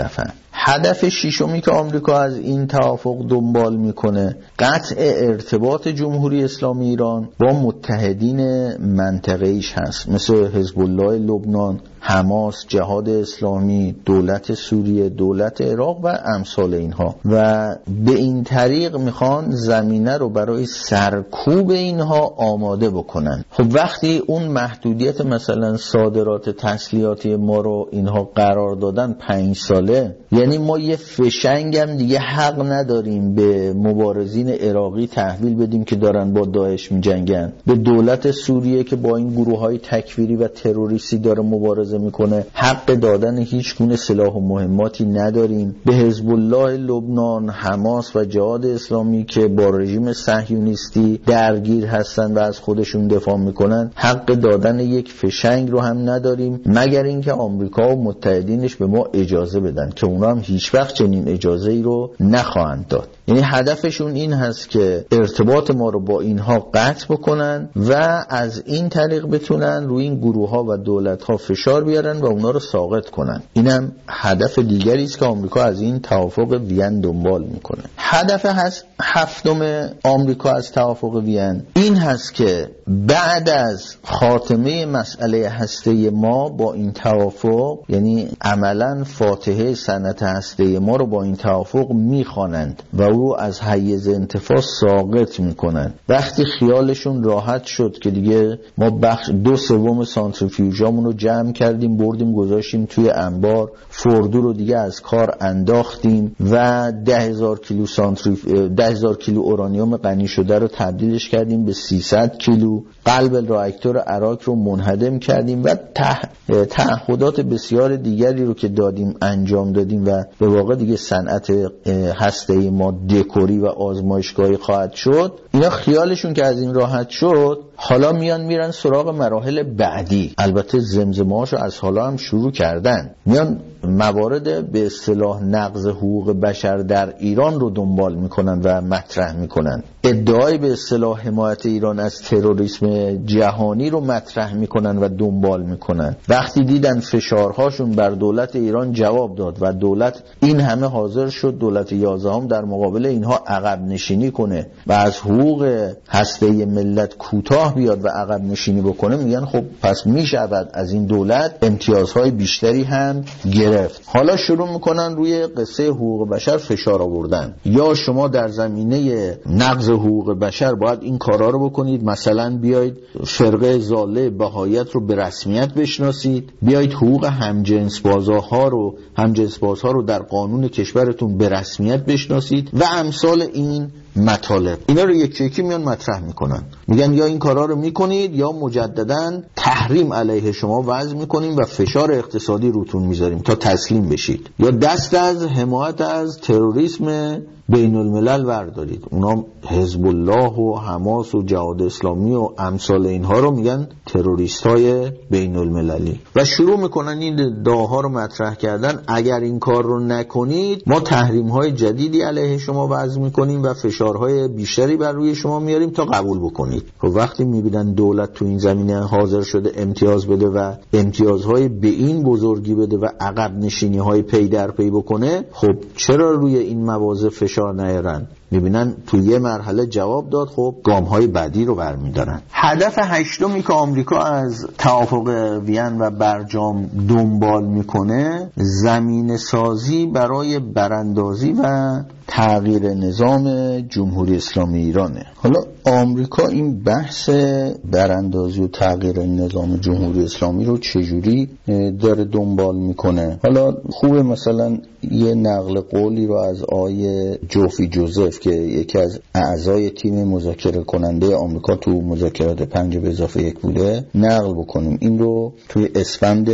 هدف ششمی که آمریکا از این توافق دنبال میکنه قطع ارتباط جمهوری اسلامی ایران با متحدین منطقه‌ایش هست، مثل حزب الله لبنان، حماس، جهاد اسلامی، دولت سوریه، دولت عراق و امثال اینها، و به این طریق میخوان زمینه رو برای سرکوب اینها آماده بکنن. خب وقتی اون محدودیت مثلا صادرات تسلیحاتی ما رو اینها قرار دادن 5 ساله، یعنی ما یه فشنگ هم دیگه حق نداریم به مبارزین عراقی تحویل بدیم که دارن با داعش میجنگن، به دولت سوریه که با این گروه‌های تکفیری و تروریستی داره مبارزه میکنه حق دادن هیچ گونه سلاح و مهماتی نداریم، به حزب الله لبنان، حماس و جهاد اسلامی که با رژیم صهیونیستی درگیر هستن و از خودشون دفاع میکنن حق دادن یک فشنگ رو هم نداریم، مگر اینکه آمریکا و متحدینش به ما اجازه بدن که اونا هم هیچ وقت چنین اجازه ای رو نخواهند داد. یعنی هدفشون این هست که ارتباط ما رو با اینها قطع بکنن و از این طریق بتونن روی این گروه ها و دولت ها فشار بیارن و اونا رو ساقط کنن. اینم هدف دیگری است که آمریکا از این توافق وین دنبال میکنه. هدف هفتم آمریکا از توافق وین این هست که بعد از خاتمه مسئله هسته ما با این توافق، یعنی عملا فاتحه صنعت هسته ما رو با این توافق میخوانند و او رو از حیز انتفاع ساقط میکنن. وقتی خیالشون راحت شد که دیگه ما 2/3 سانتریفیوژامون رو جمع کردیم، بردیم گذاشتیم توی انبار، فوردو رو دیگه از کار انداختیم و 10,000 کیلو اورانیوم غنی شده رو تبدیلش کردیم به 300 کیلو، قلب راکتور عراق رو منهدم کردیم و تعهدات بسیار دیگری رو که دادیم انجام دادیم و به واقع دیگه صنعت هسته‌ای ما دکوری و آزمایشگاهی خواهد شد. اینا خیالشون که از این راحت شد، حالا میرن سراغ مراحل بعدی. البته زمزمه‌هاشو از حالا هم شروع کردن، میان موارد به اصطلاح نقض حقوق بشر در ایران رو دنبال میکنن و مطرح میکنن، ادعای به اصطلاح حمایت ایران از تروریسم جهانی رو مطرح میکنن و دنبال میکنن. وقتی دیدن فشارهاشون بر دولت ایران جواب داد و دولت این همه حاضر شد دولت 11 در مقابل اینها عقب نشینی کنه و از حقوق هسته ملت کوتاه بیاد و عقب نشینی بکنه، میگن خب پس میشود از این دولت امتیازهای بیشتری هم گرفت. حالا شروع میکنن روی قصه حقوق بشر فشار آوردن، یا شما در زمینه نقض حقوق بشر باید این کارا رو بکنید، مثلا بیایید فرقه ضاله بهاییت رو به رسمیت بشناسید، بیایید حقوق همجنسبازها رو در قانون کشورتون به رسمیت بشناسید و امثال این مطالب. اینا رو یکی یکی میان مطرح میکنن، میگن یا این کارا رو میکنید یا مجددا تحریم علیه شما وضع میکنیم و فشار اقتصادی روتون میذاریم تا تسلیم بشید، یا دست از حمایت از تروریسم بین الملل بردارید. اونا حزب الله و حماس و جهاد اسلامی و امثال اینها رو میگن تروریست های بین المللی و شروع میکنن این ادعاها رو مطرح کردن. اگر این کار رو نکنید ما تحریم های جدیدی علیه شما وضع میکنیم و فشارهای بیشتری بر روی شما میاریم تا قبول بکنید. خب وقتی میبینن دولت تو این زمینه حاضر شده امتیاز بده و امتیازهای به این بزرگی بده و عقب نشینی های پی در پی بکنه، خب چرا روی این مواضع فشار نیارن؟ میبینن تو یه مرحله جواب داد، خب گام‌های بعدی رو برمیدارن. هدف هشتمی که آمریکا از توافق وین و برجام دنبال میکنه زمینه سازی برای براندازی و تغییر نظام جمهوری اسلامی ایرانه. حالا آمریکا این بحث براندازی و تغییر نظام جمهوری اسلامی رو چجوری داره دنبال میکنه؟ حالا خوبه مثلا یه نقل قولی رو از آقای جوفی جوزف که یکی از اعضای تیم مذاکره کننده آمریکا تو مذاکرات 5+1 بوده نقل بکنیم. این رو توی اسفند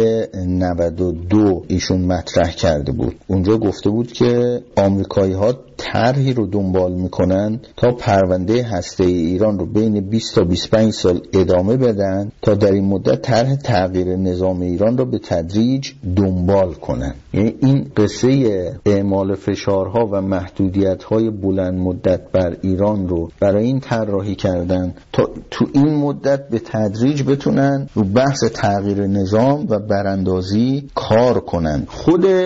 92 ایشون مطرح کرده بود. اونجا گفته بود که آمریکایی ها طرحی رو دنبال میکنن تا پرونده هسته ایران رو بین 20 تا 25 سال ادامه بدن تا در این مدت طرح تغییر نظام ایران رو به تدریج دنبال کنن. یعنی این قصه اعمال فشارها و محدودیت‌های بلند مدت بر ایران رو برای این طراحی کردن تا تو این مدت به تدریج بتونن رو بحث تغییر نظام و براندازی کار کنن. خود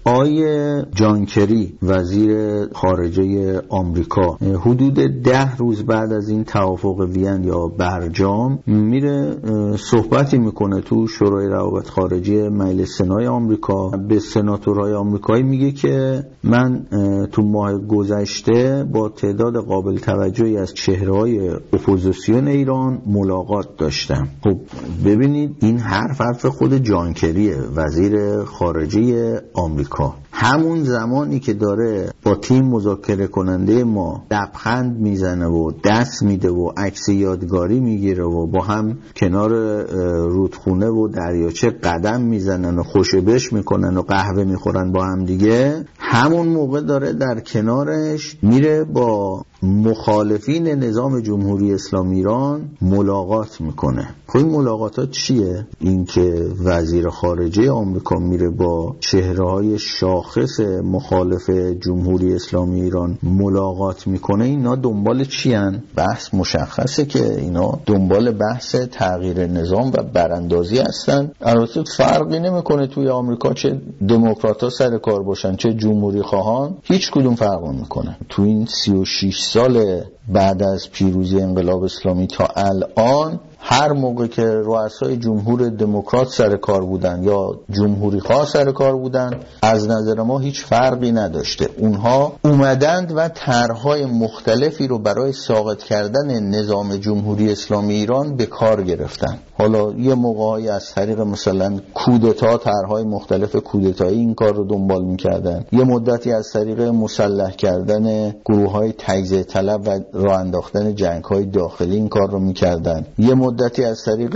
آقای جان کری وزیر خارجه آمریکا حدود 10 روز بعد از این توافق وین یا برجام میره صحبتی میکنه تو شورای روابط خارجه مجلس سنای آمریکا. به سناتورهای آمریکایی میگه که من تو ماه گذشته با تعداد قابل توجهی از چهره‌های اپوزیسیون ایران ملاقات داشتم. خب ببینید این حرف خود جان کریه، وزیر خارجه آمریکا. همون زمانی که داره با تیم مذاکره کننده ما لبخند میزنه و دست میده و عکس یادگاری میگیره و با هم کنار رودخونه و دریاچه قدم میزنن و خوشبش میکنن و قهوه میخورن با هم دیگه، همون موقع داره در کنارش میره با مخالفین نظام جمهوری اسلامی ایران ملاقات میکنه. خب این ملاقاتات چیه؟ این که وزیر خارجه آمریکا میره با چهره‌های شاخص مخالف جمهوری اسلامی ایران ملاقات میکنه، اینا دنبال چی هن؟ بحث مشخصه که اینا دنبال بحث تغییر نظام و براندازی هستن. البته فرقی نمیکنه توی آمریکا چه دموکرات‌ها سر کار باشن چه جمهوری خواهان، هیچ کدوم فرق نمیکنه. تو این 36 سال بعد از پیروزی انقلاب اسلامی تا الان هر موقع که رؤسای جمهور دموکرات سر کار بودن یا جمهوری خواه سر کار بودن، از نظر ما هیچ فرقی نداشته. اونها اومدند و طرح‌های مختلفی رو برای ساقط کردن نظام جمهوری اسلامی ایران به کار گرفتن. حالا یه موقعی از طریق مثلا کودتا، طرح‌های مختلف کودتایی این کار رو دنبال می‌کردن، یه مدتی از طریق مسلح کردن گروه‌های تجزیه طلب و راه انداختن جنگ‌های داخلی این کار رو می‌کردن، یه مدتی از طریق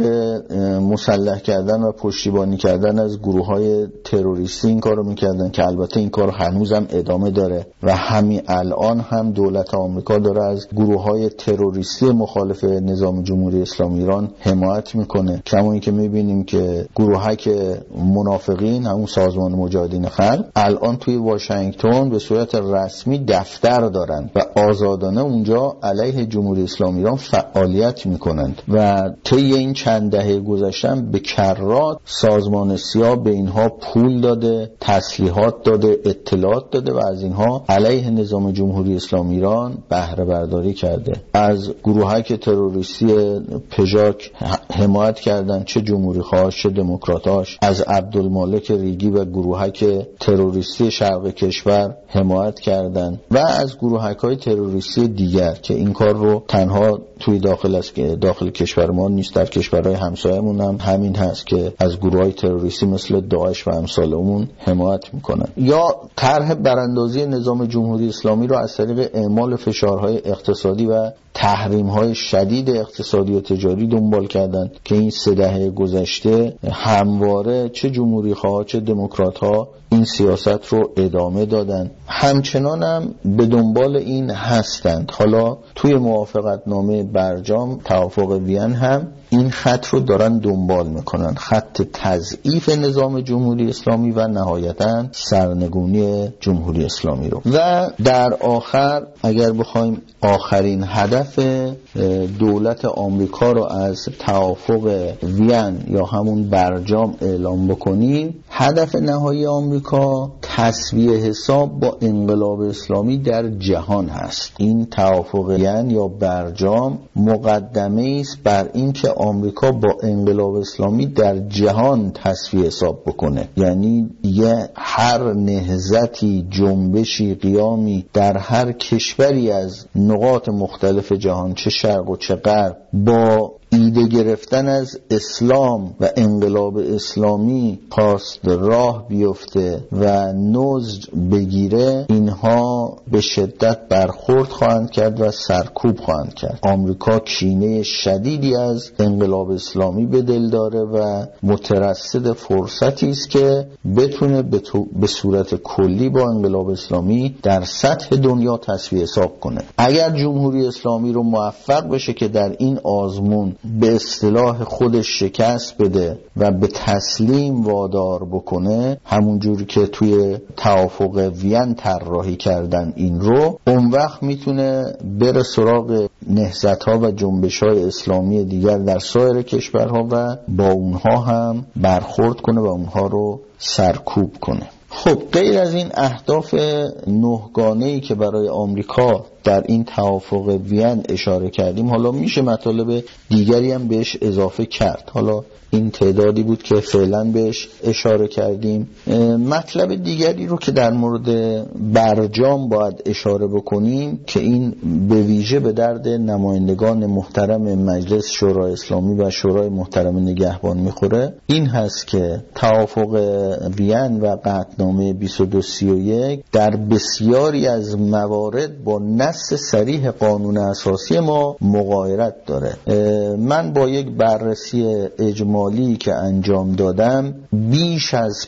مسلح کردن و پشتیبانی کردن از گروه‌های تروریستی این کار رو می‌کردن که البته این کار هنوزم ادامه داره و همین الان هم دولت آمریکا داره از گروه‌های تروریستی مخالف نظام جمهوری اسلامی ایران حمایت می‌کنه. کما اینکه می‌بینیم که گروه‌های منافقین، همون سازمان مجاهدین خلق، الان توی واشنگتن به صورت رسمی دفتر دارن و آزادانه اونجا علیه جمهوری اسلامی ایران فعالیت می‌کنند و طی این چند دهه گذشته به کرات سازمان سیا به اینها پول داده، تسلیحات داده، اطلاعات داده و از اینها علیه نظام جمهوری اسلامی ایران بهره برداری کرده. از گروه‌های تروریستی پژاک حمایت کردن، چه جمهوری خواهاش چه دموکراتاش. از عبدالمالک ریگی و گروه‌های تروریستی شرق کشور حمایت کردن و از گروه‌های تروریستی دیگر که این کار رو تنها توی داخل کشور ما نیست، در کشورهای همسایه‌مون هم همین هست که از گروه‌های تروریستی مثل داعش و امثال اون حمایت میکنن. یا طرح براندازی نظام جمهوری اسلامی رو از طریق اعمال فشارهای اقتصادی و تحریم‌های شدید اقتصادی و تجاری دنبال کردن که این 3 دهه گذشته همواره چه جمهوری خواه چه دموکرات‌ها این سیاست رو ادامه دادن. همچنان هم به دنبال این هستند. حالا توی موافقتنامه برجام توافق وین هم این خط رو دارن دنبال میکنن، خط تضعیف نظام جمهوری اسلامی و نهایتاً سرنگونی جمهوری اسلامی رو. و در آخر اگر بخوایم آخرین هدف دولت آمریکا رو از توافق وین یا همون برجام اعلام بکنیم، هدف نهایی آمریکا تسویه حساب با انقلاب اسلامی در جهان هست. این توافق وین یا برجام مقدمه است بر این که آمریکا با انقلاب اسلامی در جهان تسویه حساب بکنه، یعنی هر نهضتی، جنبشی، قیامی در هر کشوری از نقاط مختلف جهان، چه شرق و چه غرب، با ایده گرفتن از اسلام و انقلاب اسلامی خواست راه بیفته و نضج بگیره، اینها به شدت برخورد خواهند کرد و سرکوب خواهند کرد. آمریکا کینه شدیدی از انقلاب اسلامی به دل داره و مترصد فرصتی است که بتونه به صورت کلی با انقلاب اسلامی در سطح دنیا تسویه حساب کنه. اگر جمهوری اسلامی رو موفق بشه که در این آزمون به اصطلاح خودش شکست بده و به تسلیم وادار بکنه، همون جوری که توی توافق وین طراحی کردن این رو، اون وقت میتونه بره سراغ نهضت‌ها و جنبش‌های اسلامی دیگر در سایر کشورها و با اونها هم برخورد کنه و اونها رو سرکوب کنه. خب غیر از این اهداف 9 گانه‌ای که برای آمریکا در این توافق وین اشاره کردیم، حالا میشه مطالب دیگری هم بهش اضافه کرد. حالا این تعدادی بود که فعلا بهش اشاره کردیم. مطلب دیگری رو که در مورد برجام باید اشاره بکنیم که این به ویژه به درد نمایندگان محترم مجلس شورای اسلامی و شورای محترم نگهبان میخوره، این هست که توافق وین و قطعنامه 2231 در بسیاری از موارد با نص صریح قانون اساسی ما مغایرت داره. من با یک بررسی اجمالی که انجام دادم بیش از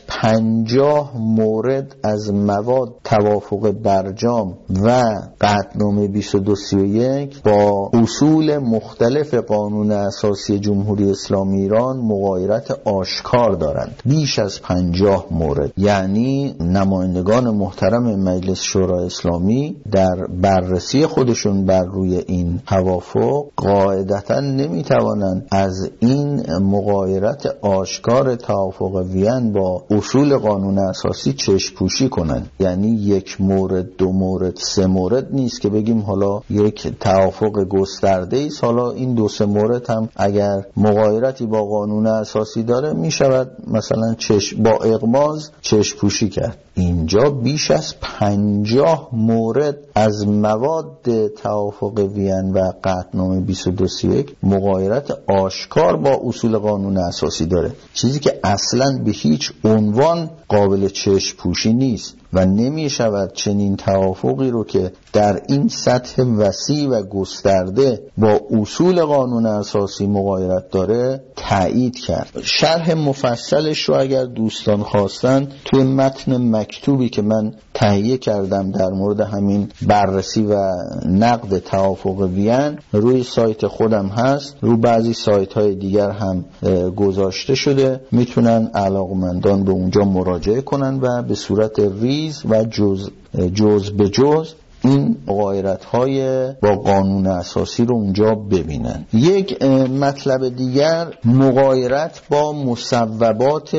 50 مورد از مواد توافق برجام و قطعنامه 2231 با اصول مختلف قانون اساسی جمهوری اسلامی ایران مغایرت آشکار دارند. بیش از 50 مورد. یعنی نمایندگان محترم مجلس شورای اسلامی در بررسی خودشون بر روی این توافق قاعدتاً نمیتوانند از این مغایرت آشکار توافق وین با اصول قانون اساسی چشم پوشی کنند. یعنی یک مورد، 2 مورد، 3 مورد نیست که بگیم حالا یک توافق گسترده است، حالا این 2-3 مورد هم اگر مغایرتی با قانون اساسی داره میشود مثلا با اغماض چشم پوشی کرد. اینجا بیش از 50 مورد از مواد توافق وین و قطعنامه 2231 مغایرت آشکار با اصول قانون اساسی داره، چیزی که اصلاً به هیچ عنوان قابل چشم پوشی نیست و نمی شود چنین توافقی رو که در این سطح وسیع و گسترده با اصول قانون اساسی مغایرت داره تایید کرد. شرح مفصلش رو اگر دوستان خواستن توی متن مکتوبی که من تهیه کردم در مورد همین بررسی و نقد توافق وین روی سایت خودم هست، رو بعضی سایت های دیگر هم گذاشته شده، میتونن علاقمندان به اونجا مراجعه کنن و به صورت ریز و جز به جز این مغایرت‌های با قانون اساسی رو اونجا ببینن. یک مطلب دیگر مغایرت با مصوبات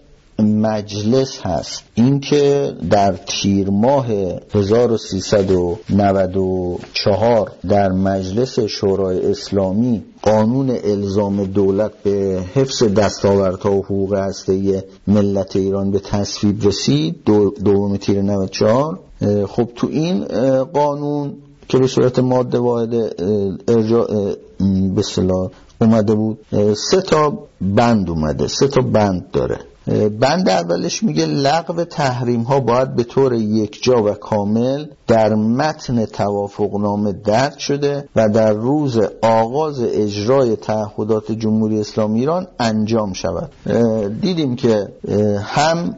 مجلس هست. این که در تیر ماه 1394 در مجلس شورای اسلامی قانون الزام دولت به حفظ دستاوردها و حقوق هسته‌ای ملت ایران به تصویب رسید، 2 تیر 94. خب تو این قانون که به صورت ماده واحد ارجاع به اصطلاح اومده بود، 3 تا بند اومده، 3 تا بند داره. بند اولش میگه لغو تحریم ها باید به طور یکجا و کامل در متن توافقنامه درج شده و در روز آغاز اجرای تعهدات جمهوری اسلامی ایران انجام شود. دیدیم که هم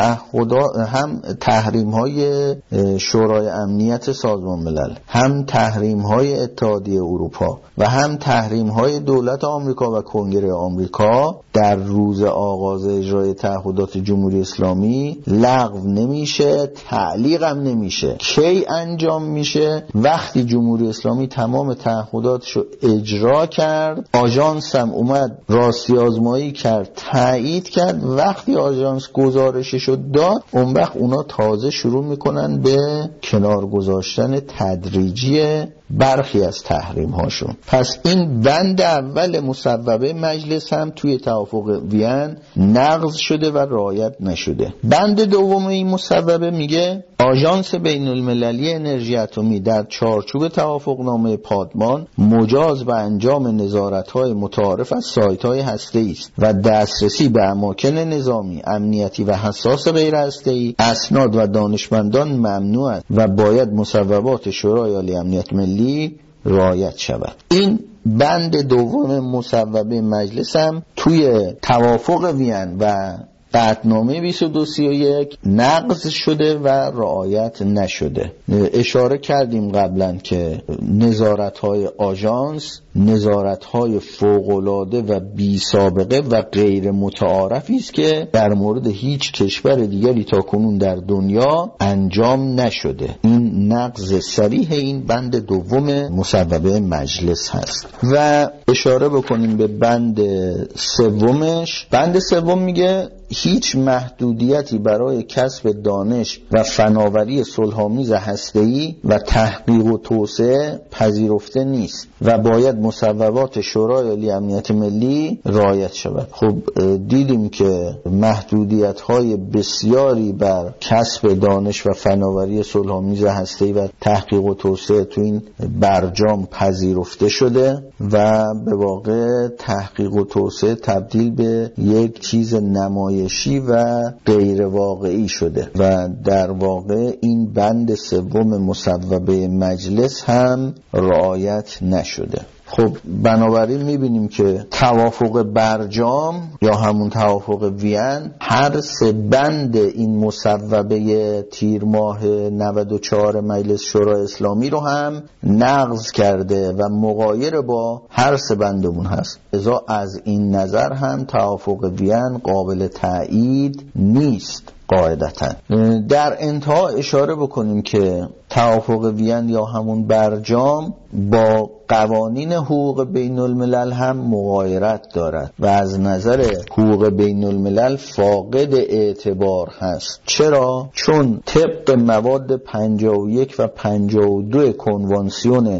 تحریم های شورای امنیت سازمان ملل، هم تحریم های اتحادیه اروپا و هم تحریم های دولت آمریکا و کنگره آمریکا در روز آغاز اجرای تعهدات جمهوری اسلامی لغو نمیشه، تعلیق هم نمیشه. کی انجام میشه؟ وقتی جمهوری اسلامی تمام تعهداتشو اجرا کرد، آژانس هم اومد راستی آزمایی کرد، تایید کرد. وقتی آژانس گزارششو داد، اون وقت اونا تازه شروع میکنن به کنار گذاشتن تدریجی برخی از تحریم هاشون. پس این بند اول مصوبه مجلس هم توی توافق وین نقض شده و رعایت نشده. بند دوم این مصوبه میگه آژانس بین المللی انرژی اتمی در چارچوب توافقنامه پادمان مجاز به انجام نظارت‌های متعارف از سایت‌های هسته‌ای است و دسترسی به اماکن نظامی، امنیتی و حساس غیر هسته‌ای، اسناد و دانشمندان ممنوع است و باید مصوبات شورای عالی امنیت ملی رعایت شود. این بند دوم مصوبه مجلس هم توی توافق وین و قطعنامه 2231 نقض شده و رعایت نشده. اشاره کردیم قبلا که نظارت‌های آژانس نظارت‌های فوق‌العاده و بی سابقه و غیر متعارفی است که در مورد هیچ کشور دیگری تاکنون در دنیا انجام نشده. این نقض صریح این بند دوم مصوبه مجلس هست. و اشاره بکنیم به بند سومش. بند سوم میگه هیچ محدودیتی برای کسب دانش و فناوری صلح‌آمیز هسته‌ای و تحقیق و توسعه پذیرفته نیست و باید مصوبات شورای عالی امنیت ملی رعایت شود. خب دیدیم که محدودیت‌های بسیاری بر کسب دانش و فناوری صلح‌آمیز هسته‌ای و تحقیق و توسعه تو این برجام پذیرفته شده و به واقع تحقیق و توسعه تبدیل به یک چیز نمایشی و غیر واقعی شده و در واقع این بند سوم مصوبه مجلس هم رعایت نشده. خب بنابراین میبینیم که توافق برجام یا همون توافق وین هر سه بند این مصوبه تیر ماه 94 مجلس شورای اسلامی رو هم نقض کرده و مغایر با هر سه بندمون هست. لذا از این نظر هم توافق وین قابل تایید نیست قاعدتاً. در انتها اشاره بکنیم که توافق وین یا همون برجام با قوانین حقوق بین الملل هم مغایرت دارد و از نظر حقوق بین الملل فاقد اعتبار هست. چرا؟ چون طبق مواد 51 و 52 کنوانسیون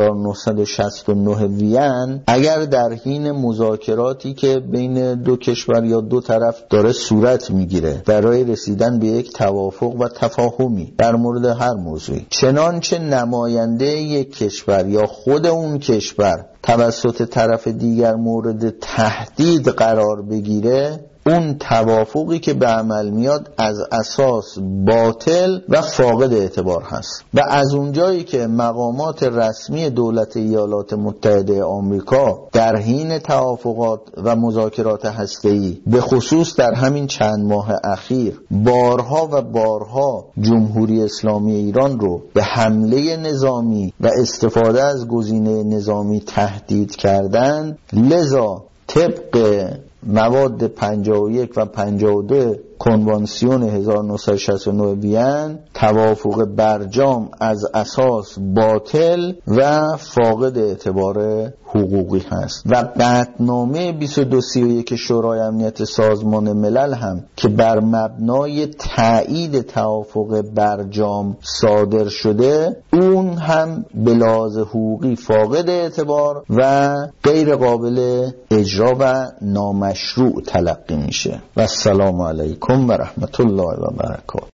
1969 وین اگر در حین مذاکراتی که بین دو کشور یا دو طرف داره صورت میگیره برای رسیدن به یک توافق و تفاهمی در مورد هر موضوعی، چنانچه نماینده یک کشور یا خود اون کشور توسط طرف دیگر مورد تهدید قرار بگیره، اون توافقی که به عمل میاد از اساس باطل و فاقد اعتبار هست. و از اونجایی که مقامات رسمی دولت ایالات متحده آمریکا در حین توافقات و مذاکرات هسته‌ای به خصوص در همین چند ماه اخیر بارها و بارها جمهوری اسلامی ایران رو به حمله نظامی و استفاده از گزینه نظامی تهدید کردند، لذا طبق مواد 51 و 52 کنوانسیون 1969 وین توافق برجام از اساس باطل و فاقد اعتبار حقوقی هست و قطعنامه 2231 شورای امنیت سازمان ملل هم که بر مبنای تایید توافق برجام صادر شده، اون هم به لحاظ حقوقی فاقد اعتبار و غیر قابل اجرا و نامشروع تلقی میشه. و السلام علیکم و رحمت الله و برکاته.